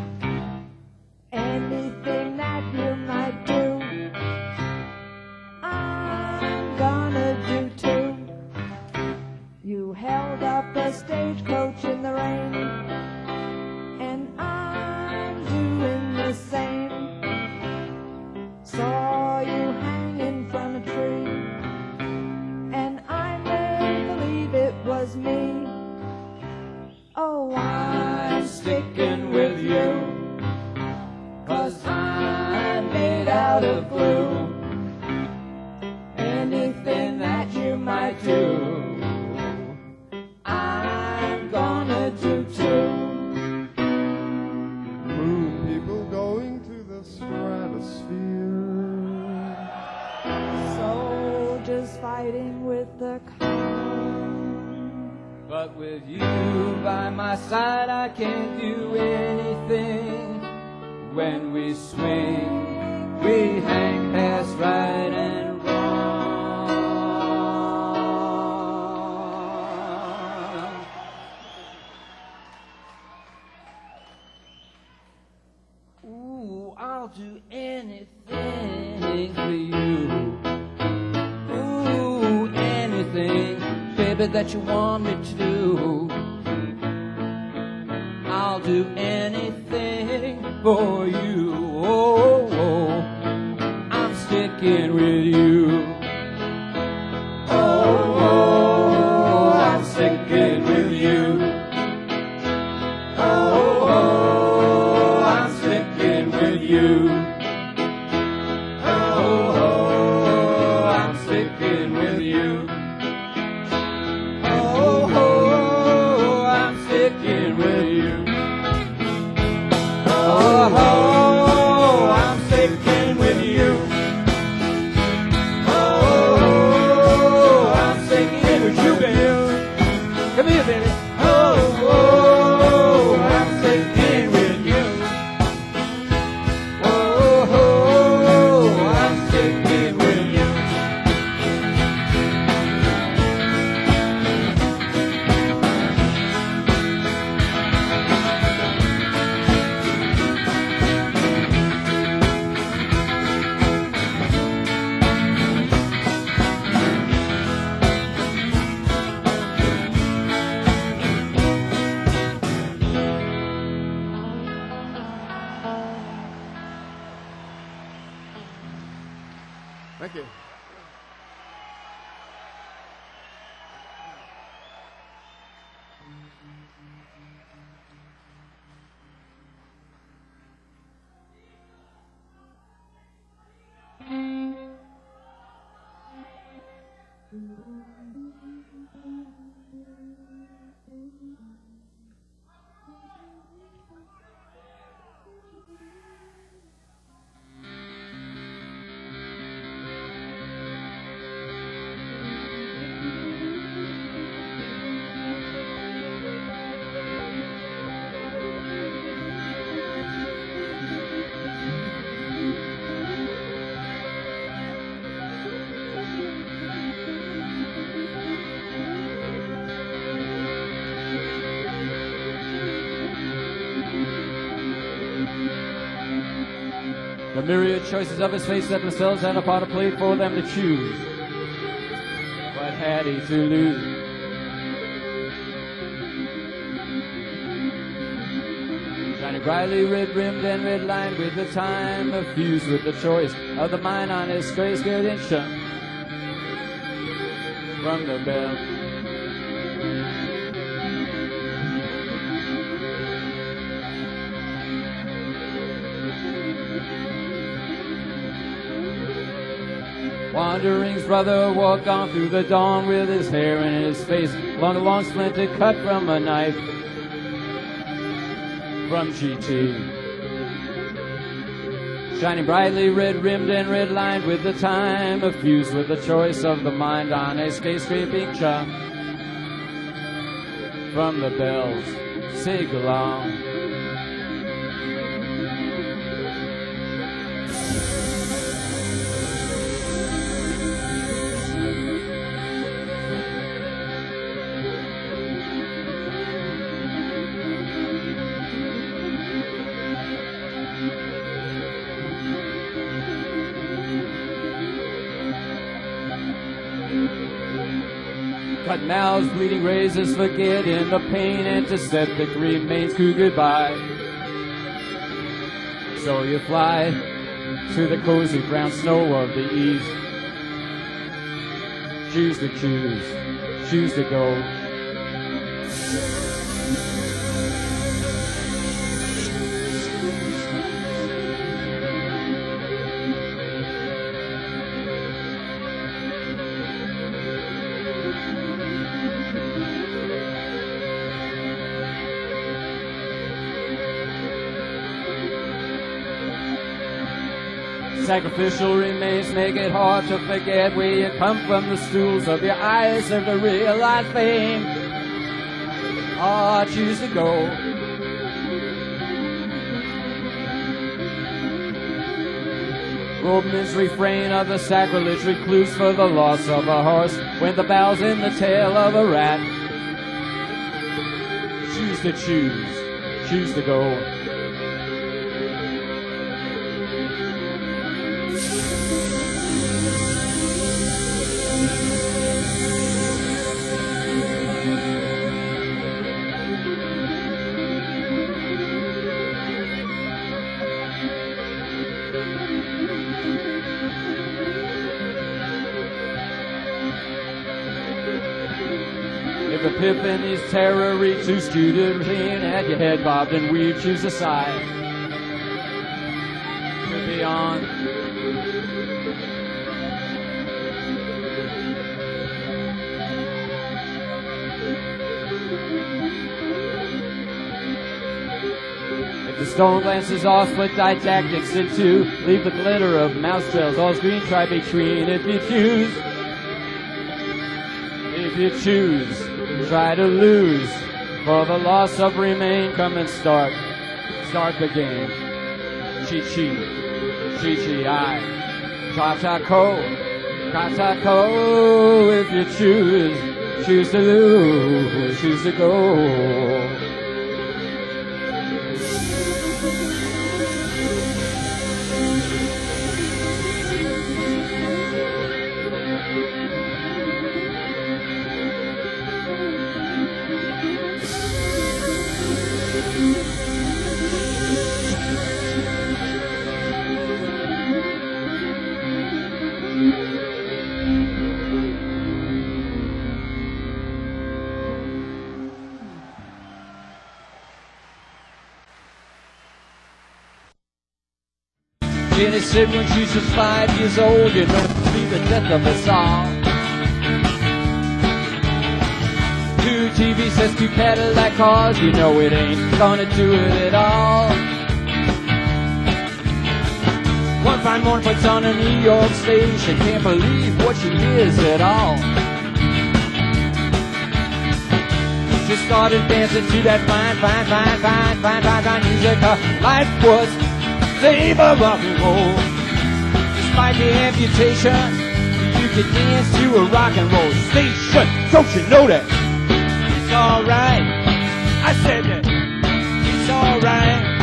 Anything that you might do, I'm gonna do too. You held up a stagecoach in the rain, and I'm doing the same. Saw you hanging from a tree, and I made believe it was me. Oh, I'm sticking with you, 'cause I'm made out of glue. Anything that you might do, I'm gonna do too. Moon people going to the stratosphere. Soldiers fighting with the clown. But with you by my side, I can't do anything. When we swing, we hang past right and wrong. Ooh, I'll do anything for you. Ooh, anything, baby, that you want me to do. I'll do anything for you. Oh, oh, I'm sticking with you. Oh, oh, I'm sticking with you. Oh, oh, I'm sticking with you. Oh, oh, I'm sticking with you. Oh, oh, I'm sticking with you. Oh, oh, I'm sticking with you. Oh, I'm sticking with you, baby. Come here, baby. Oh, oh, I'm sticking with you. Oh, oh, I'm sticking with you. The myriad choices of his face set themselves out upon a plate for them to choose. What had he to lose? Shining brightly red-rimmed and red-lined with the time fused with the choice of the mind on his gray-scared inch from the bell. Wandering's brother walked on through the dawn with his hair in his face along a long splinter cut from a knife from Chi Chi. Shining brightly red-rimmed and red-lined with the time fused with the choice of the mind on a skate-scraping chop from the bells. Sing along. Cut mouths, bleeding razors, forgetting the pain, antiseptic remains, crew goodbye. So you fly to the cozy brown snow of the east. Choose to choose, choose to go. Sacrificial remains make it hard to forget where you come from. The stools of your eyes of the real life fame. Ah, oh, choose to go. Roman's refrain of the sacrilege recluse for the loss of a horse when the bow's in the tail of a rat. Choose to choose, choose to go. If Epiphany's terror reached too skewed to lean, had your head bobbed and weaved, choose a side. To beyond. If the stone glances off, split didactics in two, leave the glitter of mouse trails, all's green, try between. If you choose, if you choose. Try to lose, for the loss of remain, come and start, start the game. Chi-chi, chi-chi, I, cha-cha-ko, ka-ta-ko, if you choose, choose to lose, choose to go. Jenny said when she was five years old, you know, to be the death of us all. Two T V sets, two Cadillac cars, you know it ain't gonna do it at all. One fine morning puts on a New York station, can't believe what she hears at all. She started dancing to that fine, fine, fine, fine, fine, fine, fine music. Her life was saved by rock and roll. Despite the amputation, you could dance to a rock and roll station. Don't you know that? It's alright. I said that. It's alright.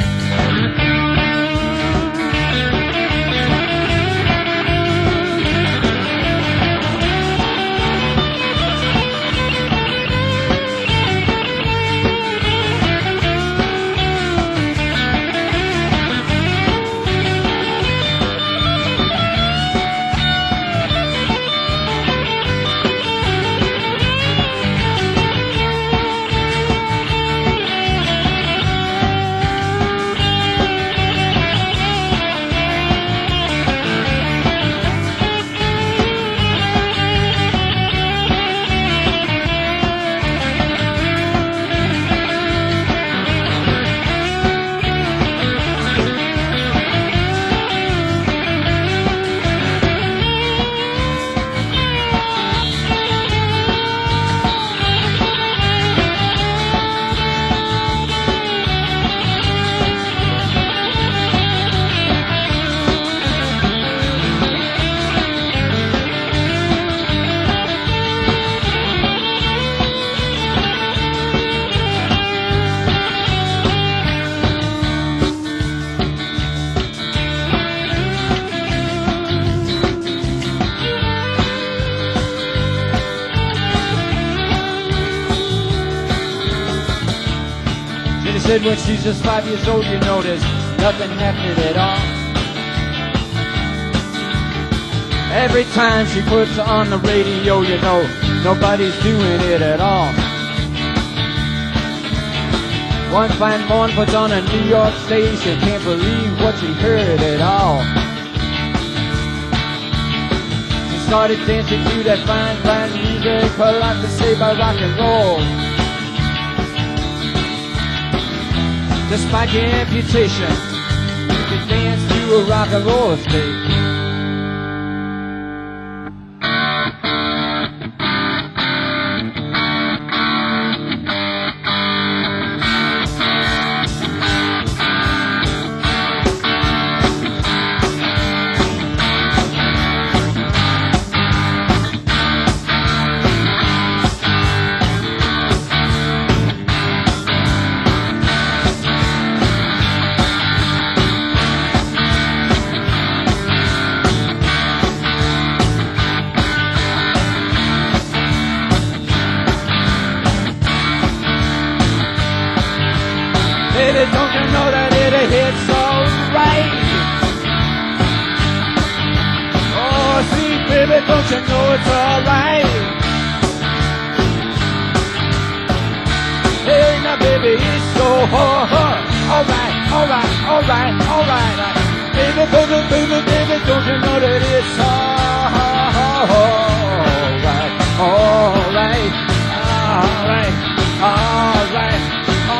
Said when she's just five years old, you know there's nothing happening at all. Every time she puts on the radio, you know nobody's doing it at all. One fine morning puts on a New York station, can't believe what she heard at all. She started dancing to that fine, fine music, her life is saved by rock and roll. Despite the amputation, you can dance to a rock and roll stage. Baby, don't you know that it hits so right? Oh, see, baby, don't you know it's alright? Hey, now, baby, it's so hard. Alright, alright, alright, alright. Baby, baby, baby, baby, don't you know that it's alright? Alright, alright, alright, alright.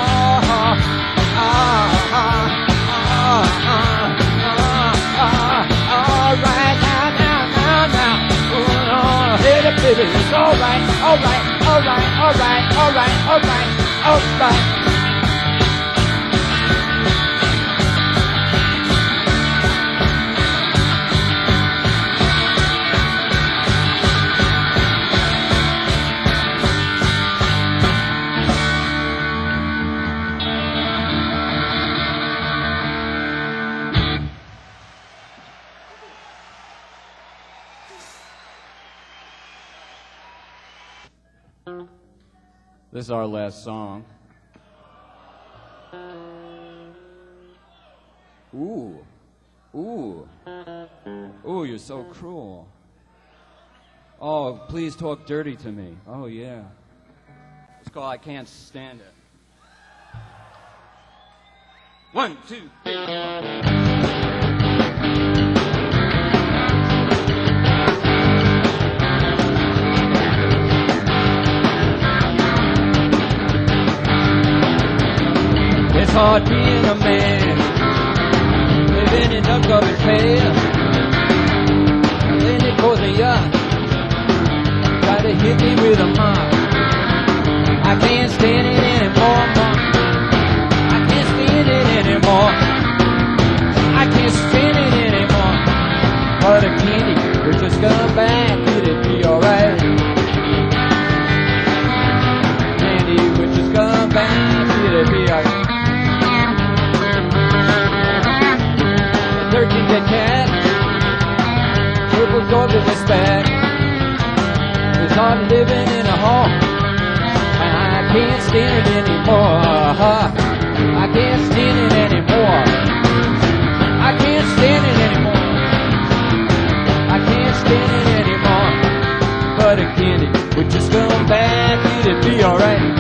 Alright, now, now, now, now. Oh, hit it, baby. It's alright, alright, alright, alright, alright, alright, alright. This is our last song. Ooh. Ooh. Ooh, you're so cruel. Oh, please talk dirty to me. Oh, yeah. It's called I Can't Stand It. One, two, three. hard being a man, living in a garbage pail. Then it goes a yacht, try to hit me with a mop. I can't stand it anymore, Mom. I can't stand it anymore. I can't stand it anymore. But a candy, we're just come back, it'll be alright. Candy, we're just come back, it'll be alright. Thirteen dead cat, purple dog with his back. It's hard living in a home. I can't stand it anymore. I can't stand it anymore. I can't stand it anymore. I can't stand it anymore. But a candy would just come back, it'd be alright.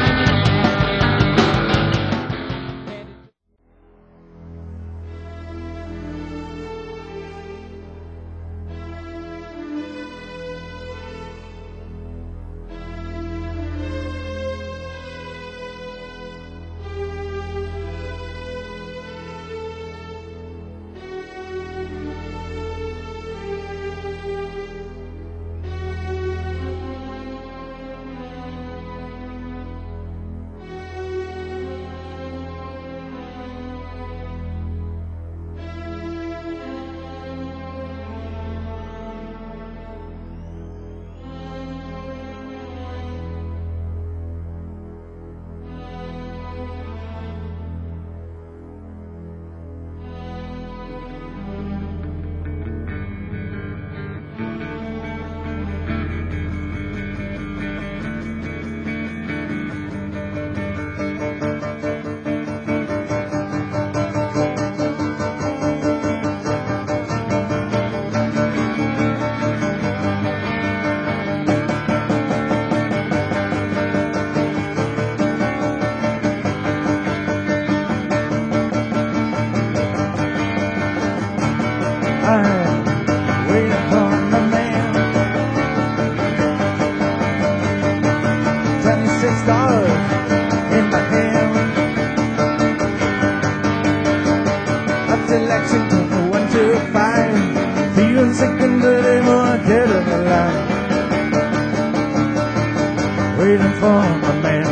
Waiting for my man.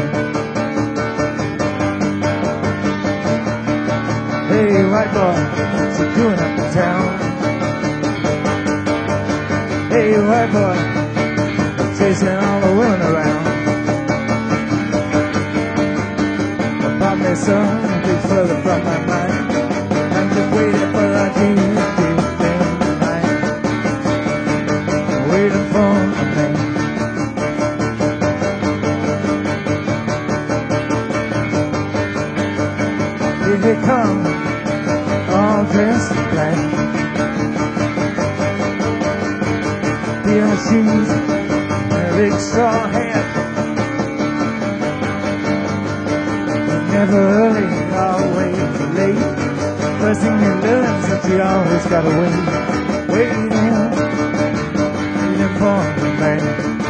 Hey, white boy, what's you doing up in town? Hey, white boy, chasing all the women around. About me, son, a bit further from my mind. I'm just waiting for that deep, deep thing tonight. Waiting for my man. Here they come, all dressed in black. Steel shoes and a big straw hat. Never early, always late. First thing you learn is that you always gotta wait. Waiting, waiting for the man.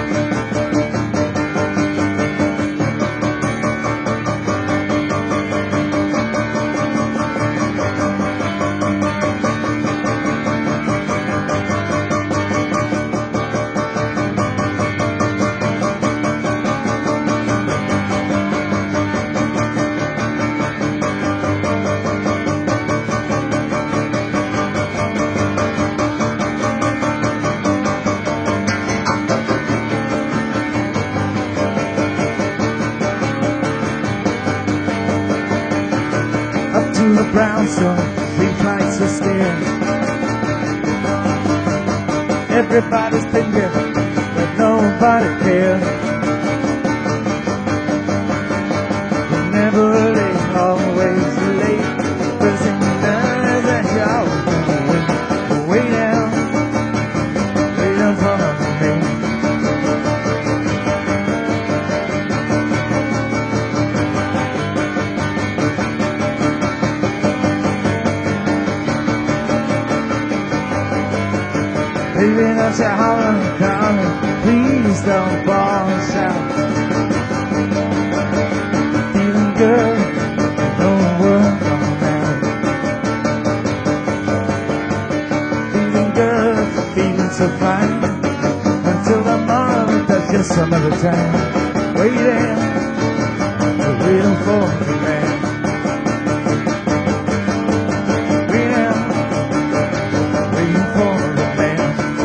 The brownstone, three flights of stairs. Everybody's thinking, but nobody cares. Never late, always late. First thing you learn is that you're always gonna wait. Way down, way down for me. Baby, don't you holler and call me. Please don't bawl and shout. Feeling good, no here some other time, waiting, waiting for the man. Waiting, waiting for the man.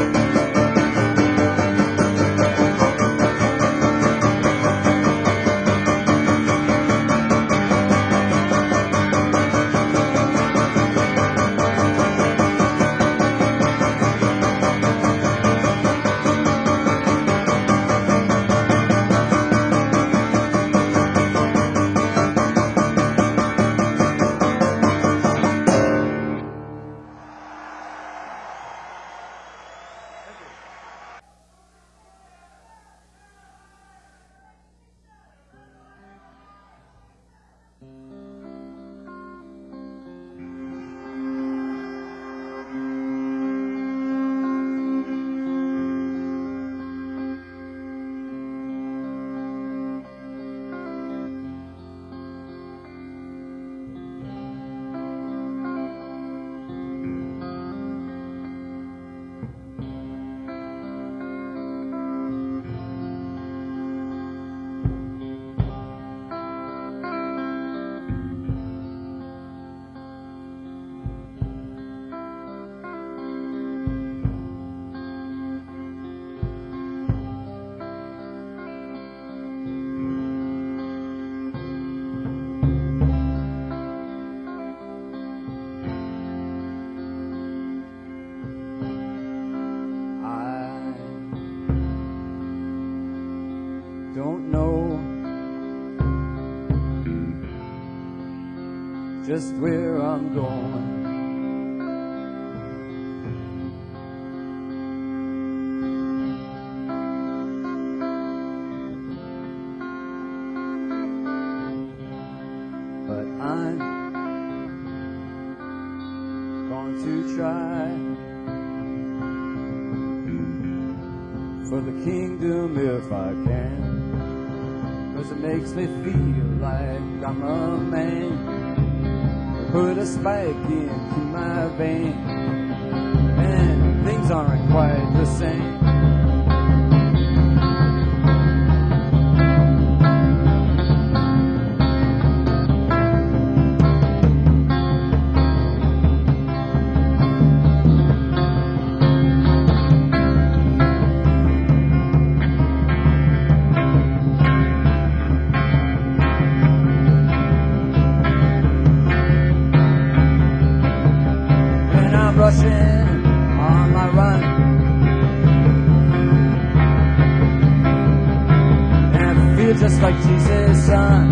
Don't know just where I'm going. But I'm going to try for the kingdom if I can. 'Cause it makes me feel like I'm a man. Put a spike into my vein, and things aren't quite the same. Rushing on my run, and I feel just like Jesus' son.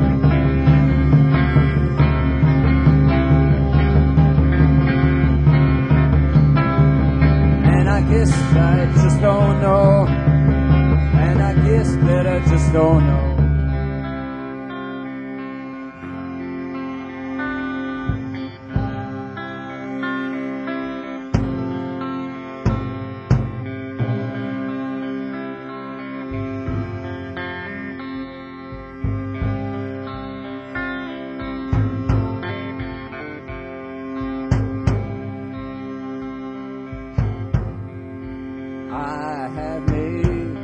And I guess I just don't know, and I guess that I just don't know. I have made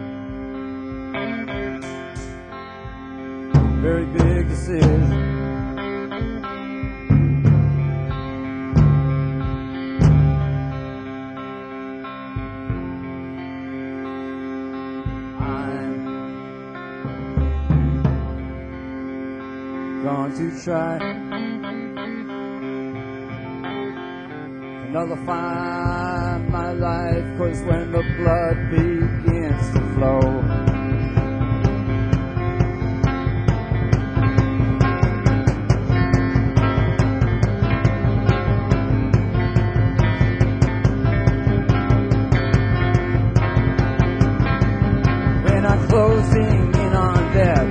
a very big decision. I'm going to try to nullify my life, 'cause when the blood begins to flow, when I'm closing in on death,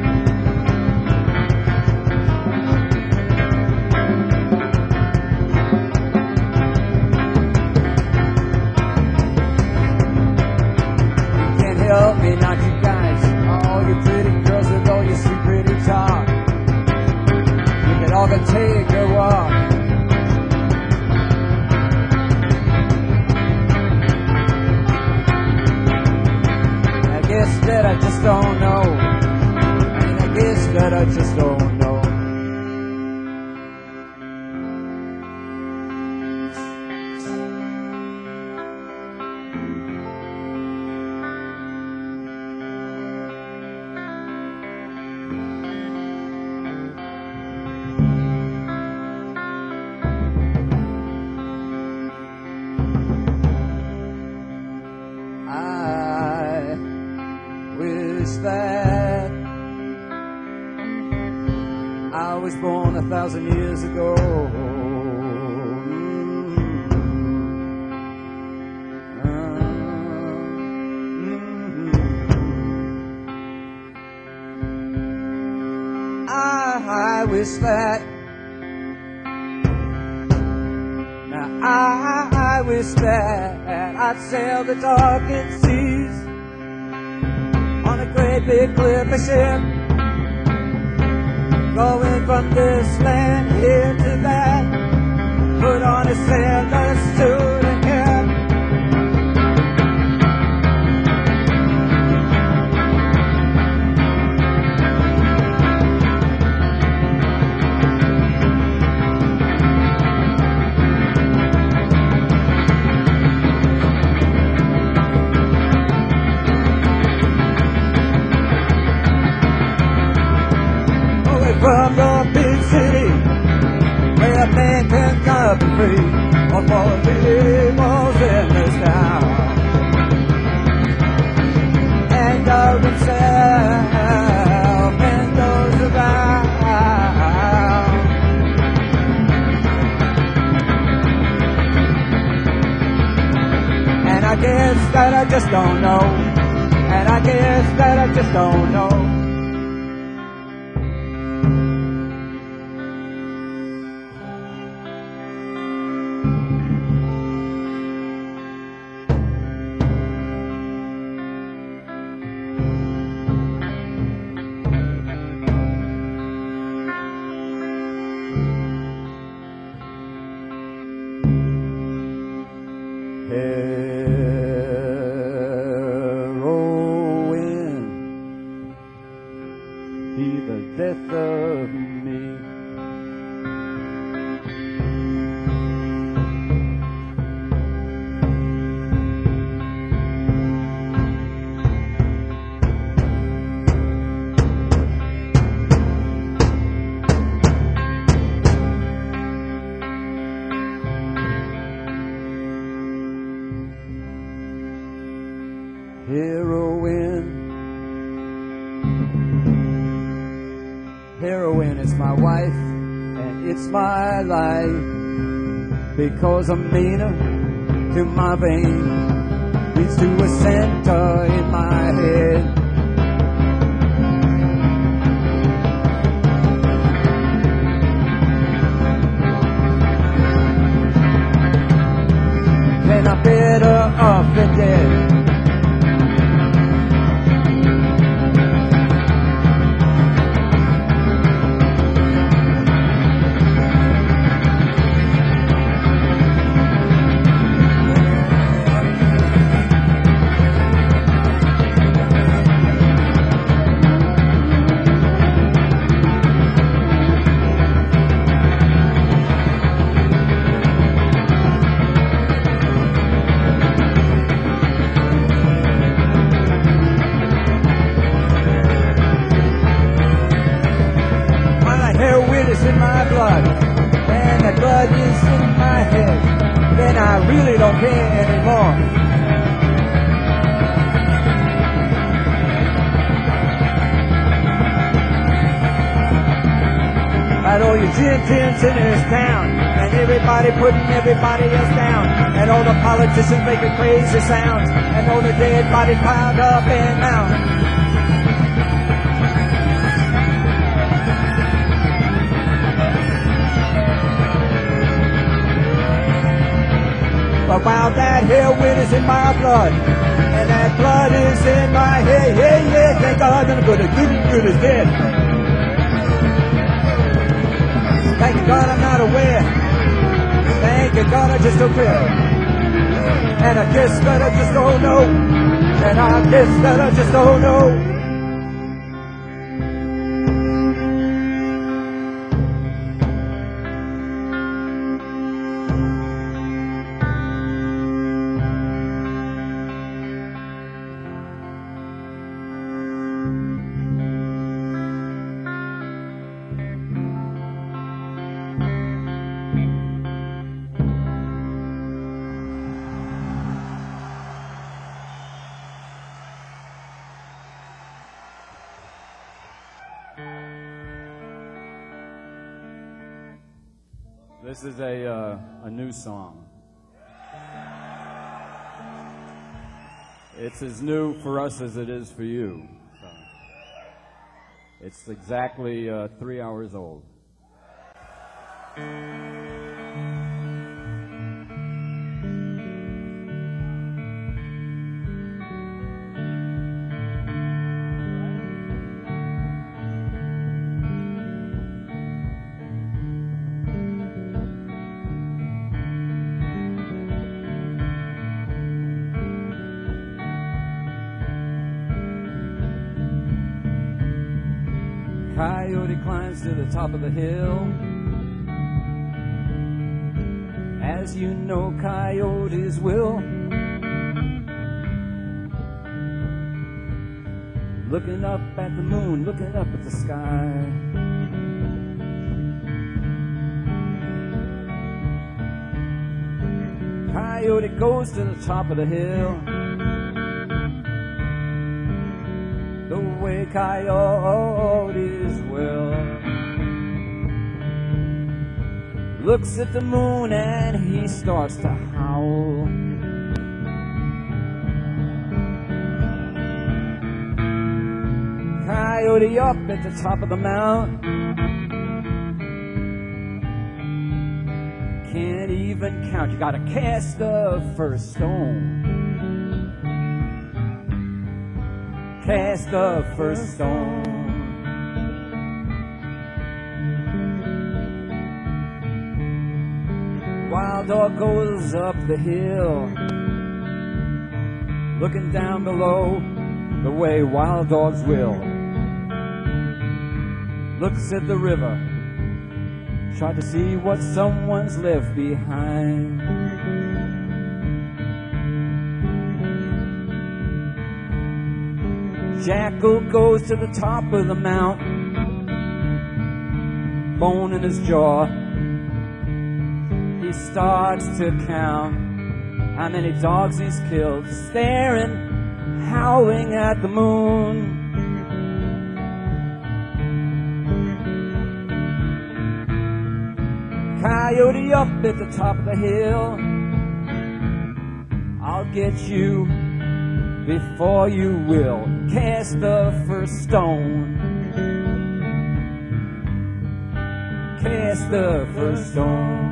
help me, not you guys, all you pretty girls with all your sweet pretty talk. You can all go take a walk. I guess that I that I just don't know. I wish that I was born a thousand years ago. I, I wish that now I, I wish that I'd sail the darkest seas on a great big clipper ship, going from this land here to that, put on a sailor suit and cap. From the big city, where a man can come free, or for livers in this town, and of himself and those around. And I guess that I just don't know, and I guess that I just don't know. Heroin, be the death of me. Heroin, heroin is my wife, and it's my life, because a meaner to my vein leads to a center in my head. Then I'm better off than dead. In my blood, and the blood is in my head, then I really don't care anymore. Got all your gin tins in this town, and everybody putting everybody else down, and all the politicians making crazy sounds, and all the dead bodies piled up and down. But while that heroin is in my blood, and that blood is in my head, yeah, yeah, thank God I'm good, good, good is dead. Thank God I'm not aware. Thank God I just don't care. And I guess that I just don't know. And I guess that I just don't know. This is a uh, a new song. It's as new for us as it is for you. So it's exactly uh, three hours old. Coyote climbs to the top of the hill. As you know, coyotes will. Looking up at the moon, looking up at the sky. Coyote goes to the top of the hill. The way coyotes will. Looks at the moon and he starts to howl. Coyote up at the top of the mountain. Can't even count. You gotta cast the first stone. Cast the first stone. Wild dog goes up the hill, looking down below the way wild dogs will. Looks at the river, try to see what someone's left behind. Jackal goes to the top of the mountain, bone in his jaw. He starts to count how many dogs he's killed, staring, howling at the moon. Coyote up at the top of the hill. I'll get you before you will. Cast the first stone. Cast the first stone.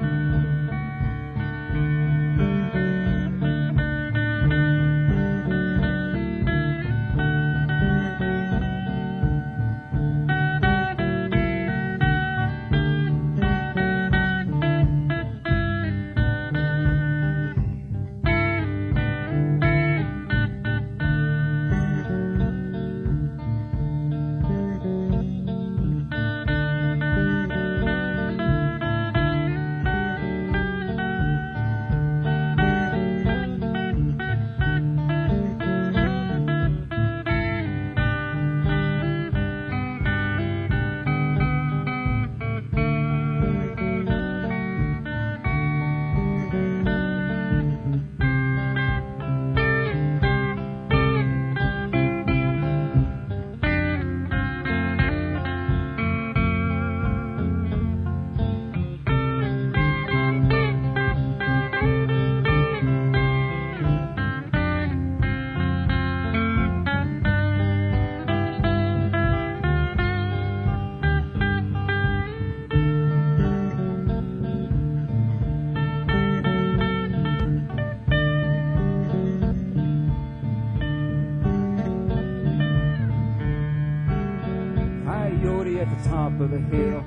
Coyote at the top of the hill,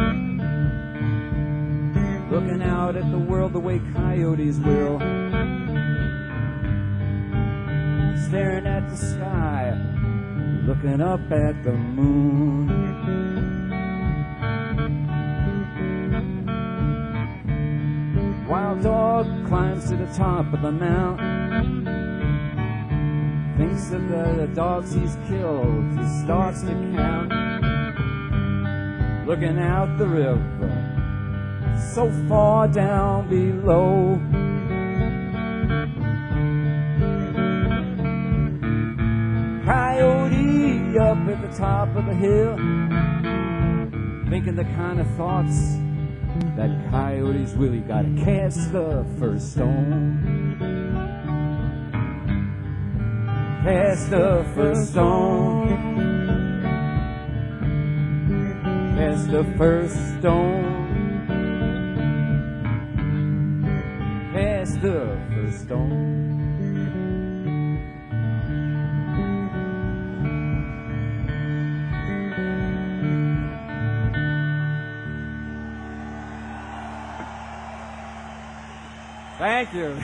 looking out at the world the way coyotes will, staring at the sky, looking up at the moon. Wild dog climbs to the top of the mountain, thinks of the dogs he's killed, he starts to count. Looking out the river, so far down below. Coyote up at the top of the hill, thinking the kind of thoughts That coyote's Willie gotta cast the first stone. Cast the first stone. Cast the first stone. Cast the first stone. Thank you.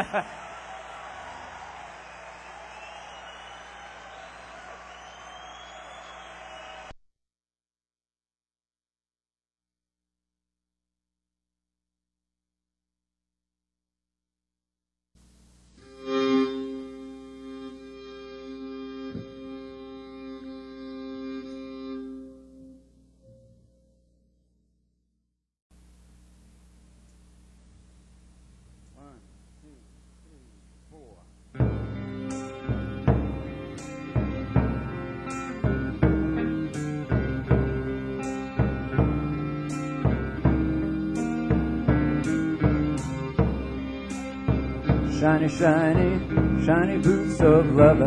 Shiny, shiny, shiny boots of leather.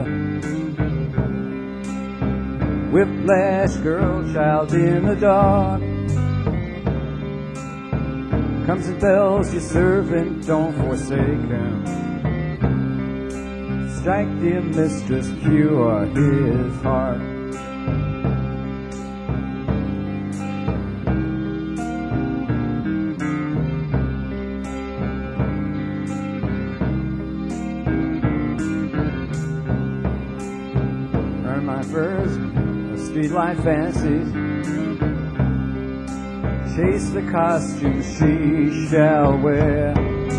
Whiplash girl, child in the dark. Comes and tells your servant, don't forsake him. Strike, dear mistress, cure his heart. First, a streetlight fancies. Chase the costume she shall wear.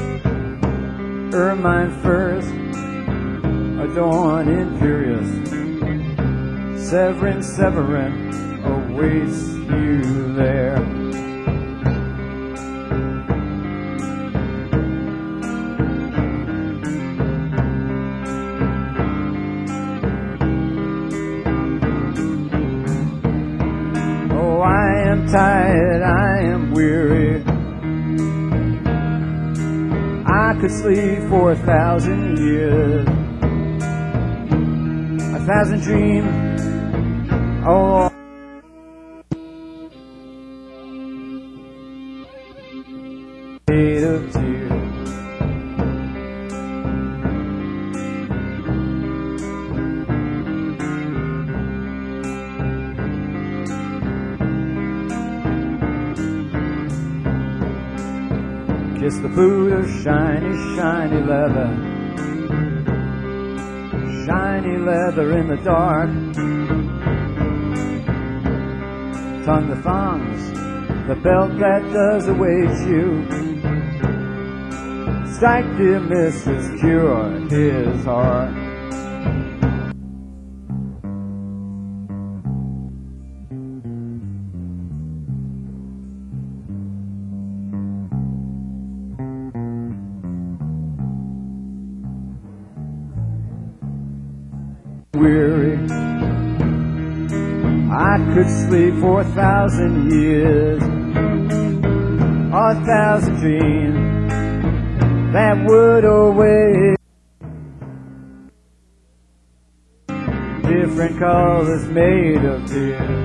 Ermine first, adorn imperious. Severin, Severin awaits you there. Tired, I am weary. I could sleep for a thousand years, a thousand dreams. Oh, made of tears. Kiss the boot of shiny, shiny leather. Shiny leather in the dark. Tongue the thongs, the belt that does await you. Strike, dear mistress, cure his heart. Weary, I could sleep for a thousand years, a thousand dreams that would await. Different colors made of tears.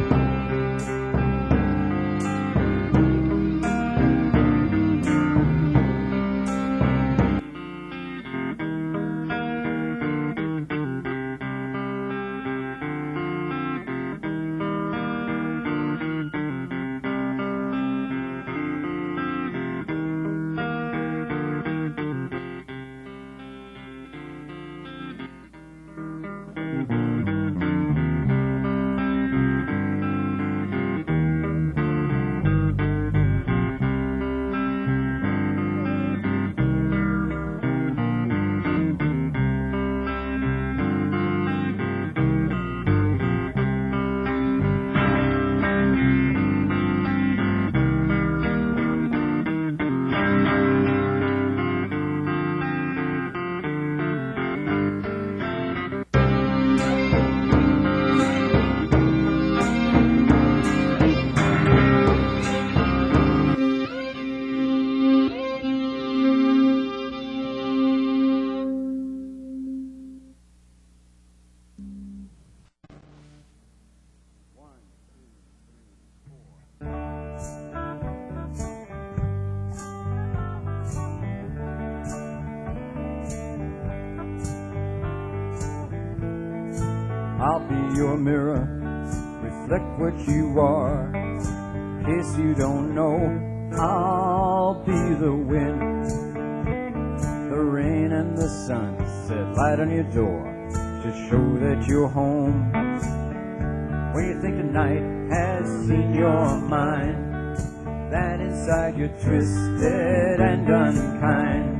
I'll be your mirror, reflect what you are. In case you don't know, I'll be the wind, the rain and the sun. Set light on your door to show that you're home. When you think the night has seen your mind, that inside you're twisted and unkind.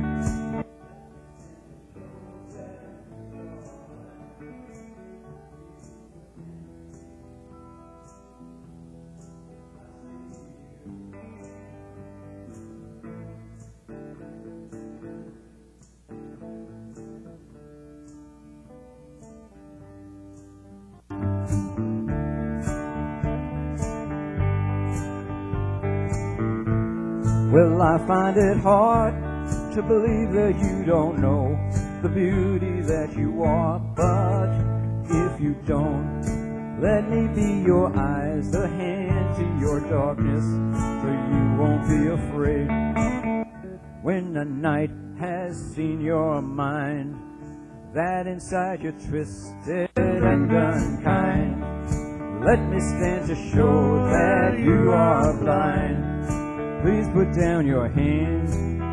Well, I find it hard to believe that you don't know the beauty that you are. But if you don't, let me be your eyes, the hand to your darkness, so you won't be afraid. When the night has seen your mind, that inside you're twisted and unkind, let me stand to show that you are blind. Please put down your hand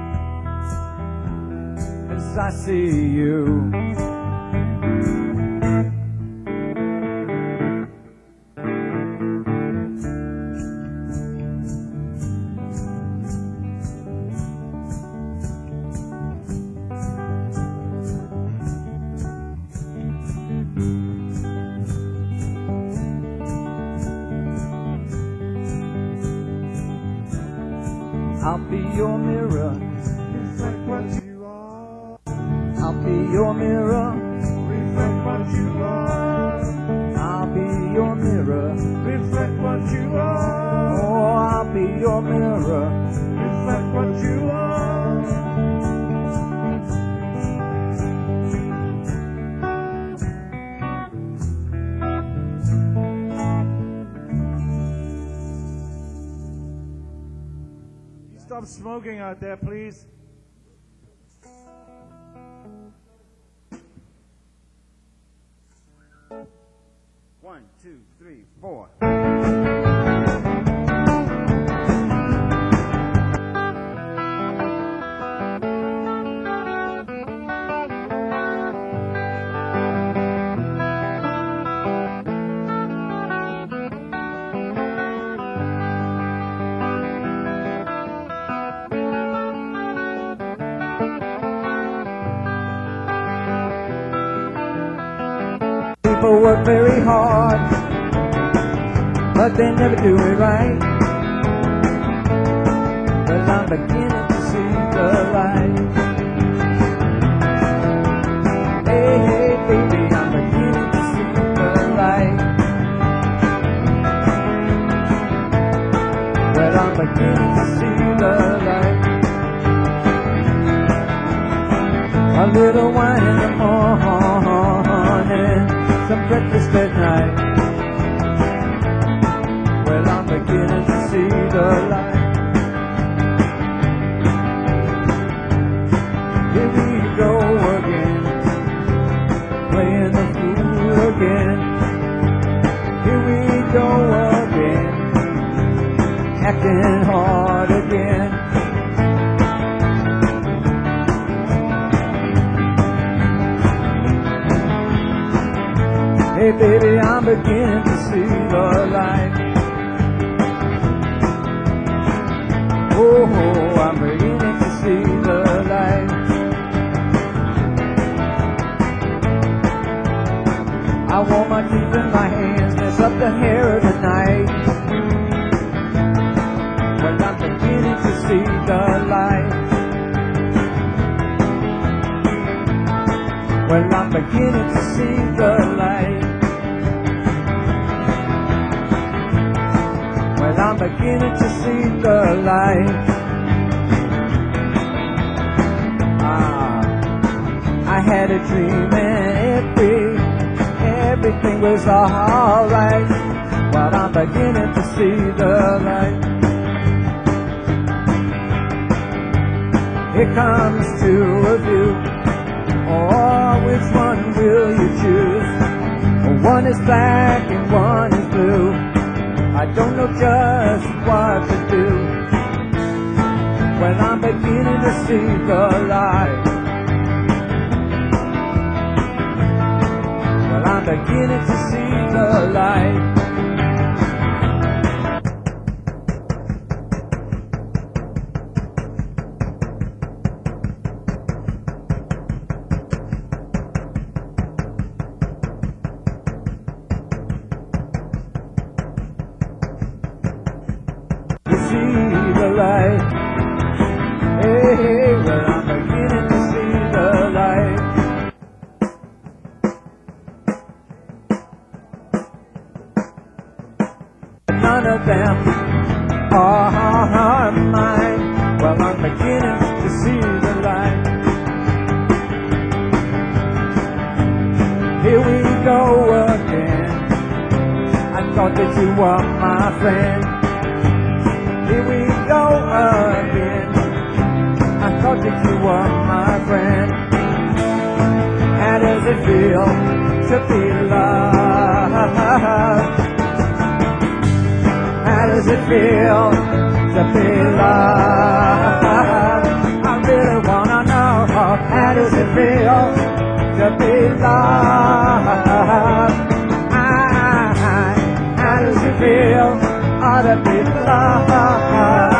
as I see you. I'll be your mirror, Reflect what you are. I'll be your mirror, Reflect what you are. I'll be your mirror. Reflect what you are. Oh, I'll be your mirror. Reflect what you are. Stop smoking out there, please. One, two, three, four. People work very hard, but they never do it right. But I'm beginning to see the light. Hey, hey, baby, I'm beginning to see the light. Well, I'm beginning to see the light. A little wine in the morning, some breakfast at night. Well, I'm beginning to see the light. Here we go again, playing the fool again. Here we go again, acting hard again. Hey baby, I'm beginning to see the light. Oh, I'm beginning to see the light. I want my teeth in my hands, mess up the hair of the night. Well, I'm beginning to see the light. Well, I'm beginning to see the light. Well, I'm beginning to see the light. Ah, I had a dream and every, everything was alright. Well, I'm beginning to see the light. Here comes two of you. Oh, which one will you choose? One is black and one is blue. I don't know just what to do. Well, I'm beginning to see the light. Well, I'm beginning to see the light. None of them are mine. Well, I'm beginning to see the light. Here we go again. I thought that you were my friend. Here we go again. I thought that you were my friend. How does it feel to be loved? How does it feel to be loved? I really wanna know. How does it feel to be loved? How does it feel to be loved?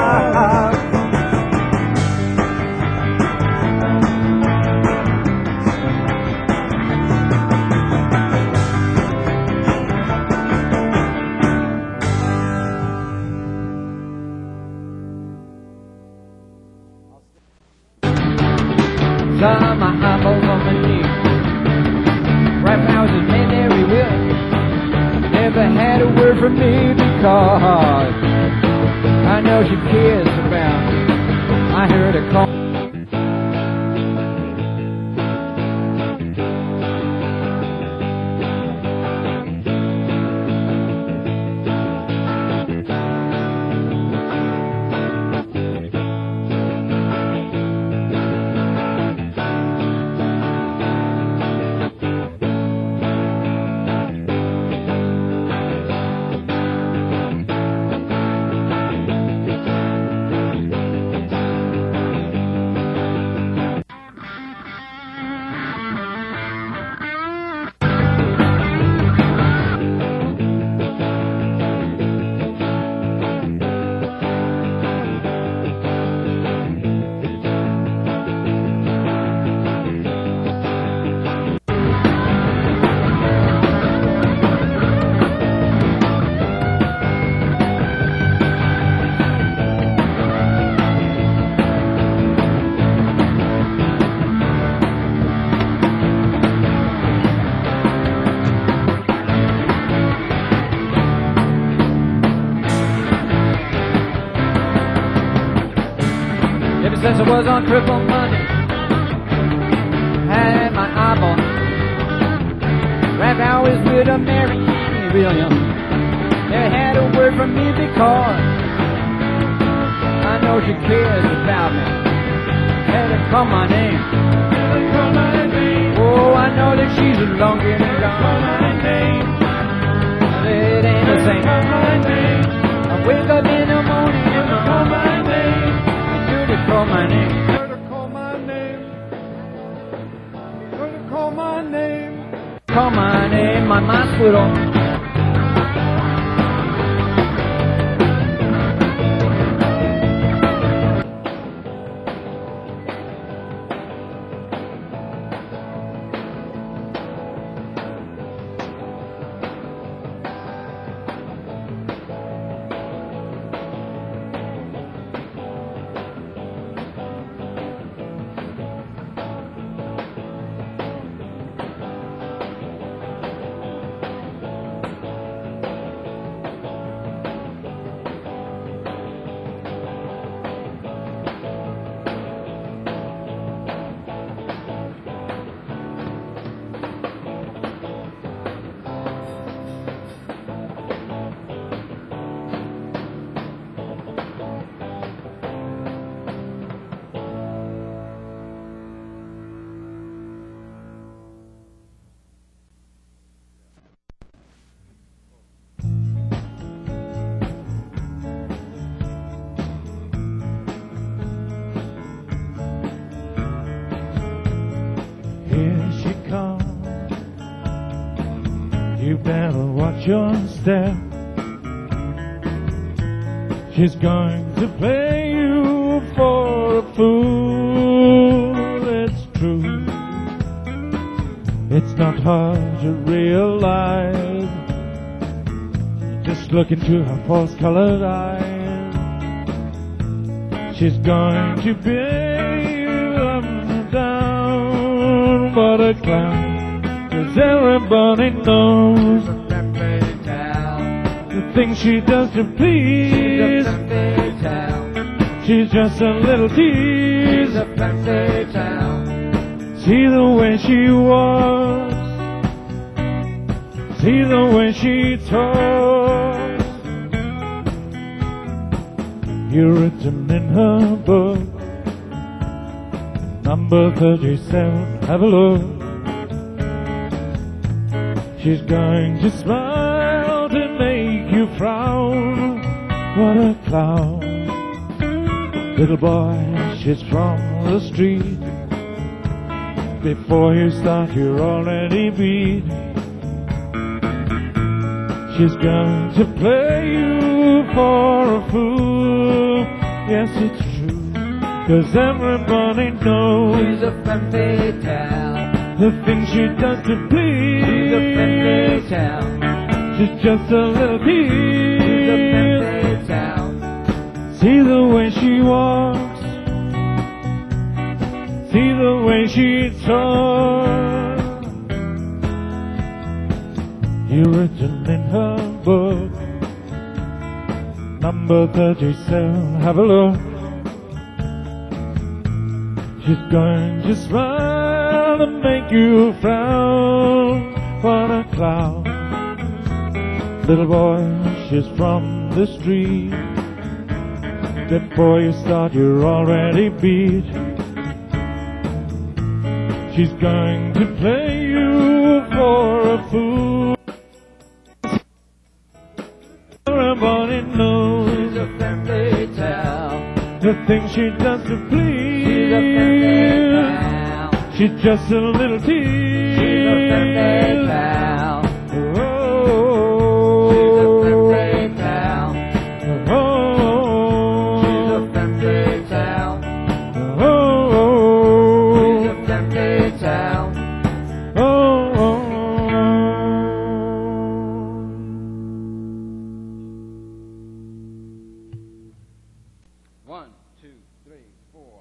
Got my eyeballs on my knee. Rap houses made every will. Never had a word from me because I know she cares about me. I heard her call. Since I was on Triple Monday, had my eyeball. Rap hours with a Mary Williams. Never had a word from me because I know she cares about me. Had to call my name. Oh, I know that she's long and gone. It ain't the same. I wake up in the morning and call my name. Call my name. Gonna call my name. Gonna call my name. Call my name, my my squirrel. never watch your step. She's going to play you for a fool. It's true. It's not hard to realize. Just look into her false-colored eyes. She's going to bear you up and down, but a clown, 'cause everybody knows the things she does to please. She's just a little tease. See the way she walks, see the way she talks. You're written in her book, number thirty-seven, have a look. She's going to smile to make you frown. What a clown. Little boy, she's from the street. Before you start, you're already beat. She's going to play you for a fool. Yes, it's true, 'cause everybody knows She's a femme fatale. the things she does to please. She's a femme fatale. She's just a little tease. She's a femme fatale. See the way she walks, see the way she talks. You're written in her book, number thirty-seven, have a look. She's going to smile and make you frown. What a clown. Little boy, she's from the street. Before you start, you're already beat. She's going to play you for a fool. Everybody knows She's a femme fatale. the things she does to please. She's a femme fatale. She's just a little tease. She's a femme fatale. Oh, She's a femme fatale. oh, She's a femme fatale. oh, She's a femme fatale. oh, oh. One, two, three, four.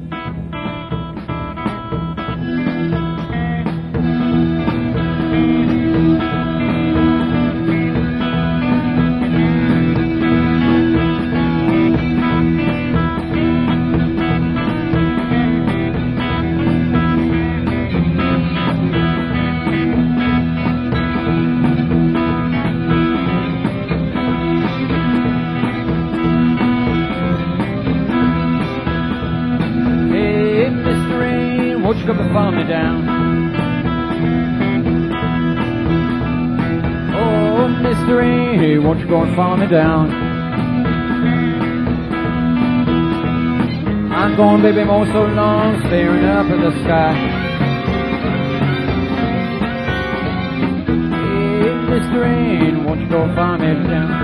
Hey, Mister Rain, won't you come and follow me down? Oh, Mister Rain, hey, won't you go and follow me down? I'm going, baby, more so long, staring up at the sky. Hey, Mister Rain, won't you go and follow me down?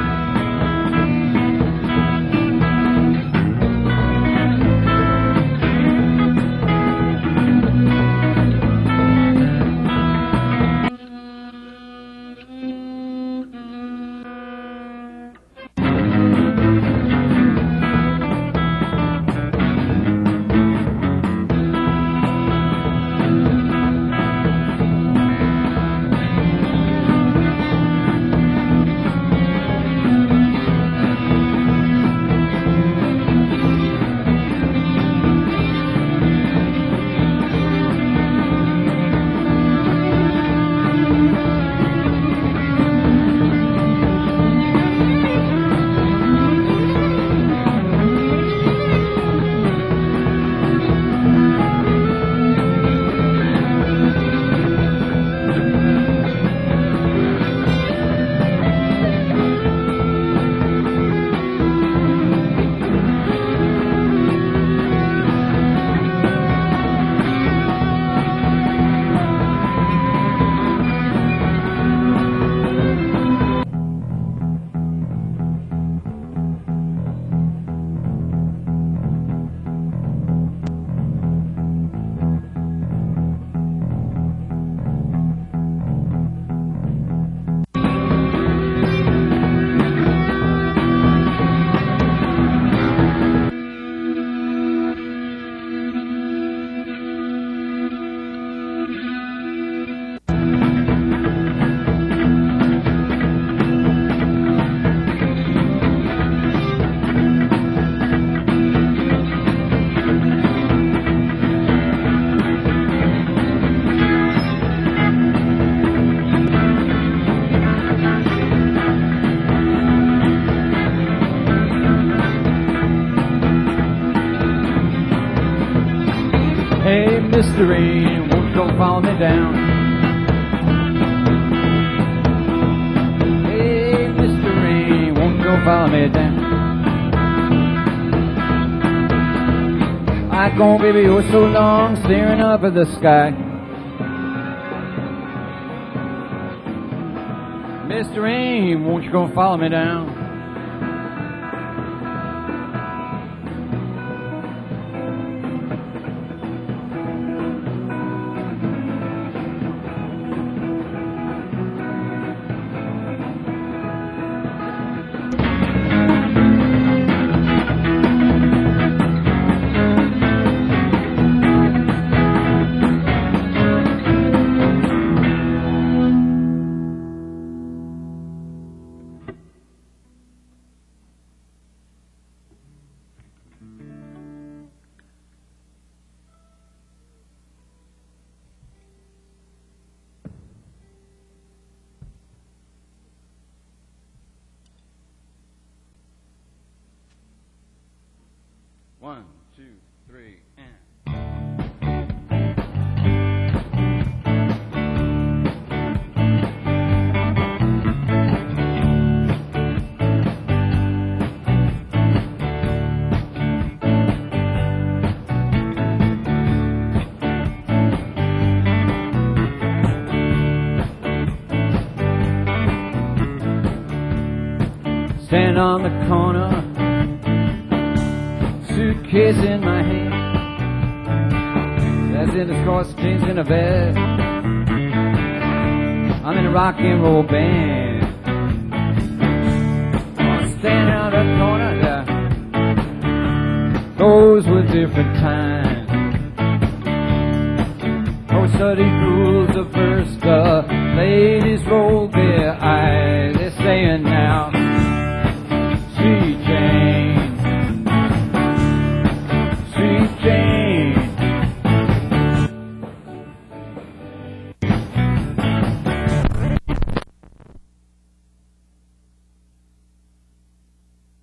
Mister Rain, won't you go follow me down? Hey, Mister Rain, won't you go follow me down? I gone, baby, oh so long, staring up at the sky. Mister Rain, won't you go follow me down? One, two, three, and... Stand on the corner, suitcase in my hand, as in the scarce jeans in a vest. I'm in a rock and roll band. Stand on the corner, yeah. Those were different times. Oh, study rules of first, the ladies rolled their eyes. They're saying now,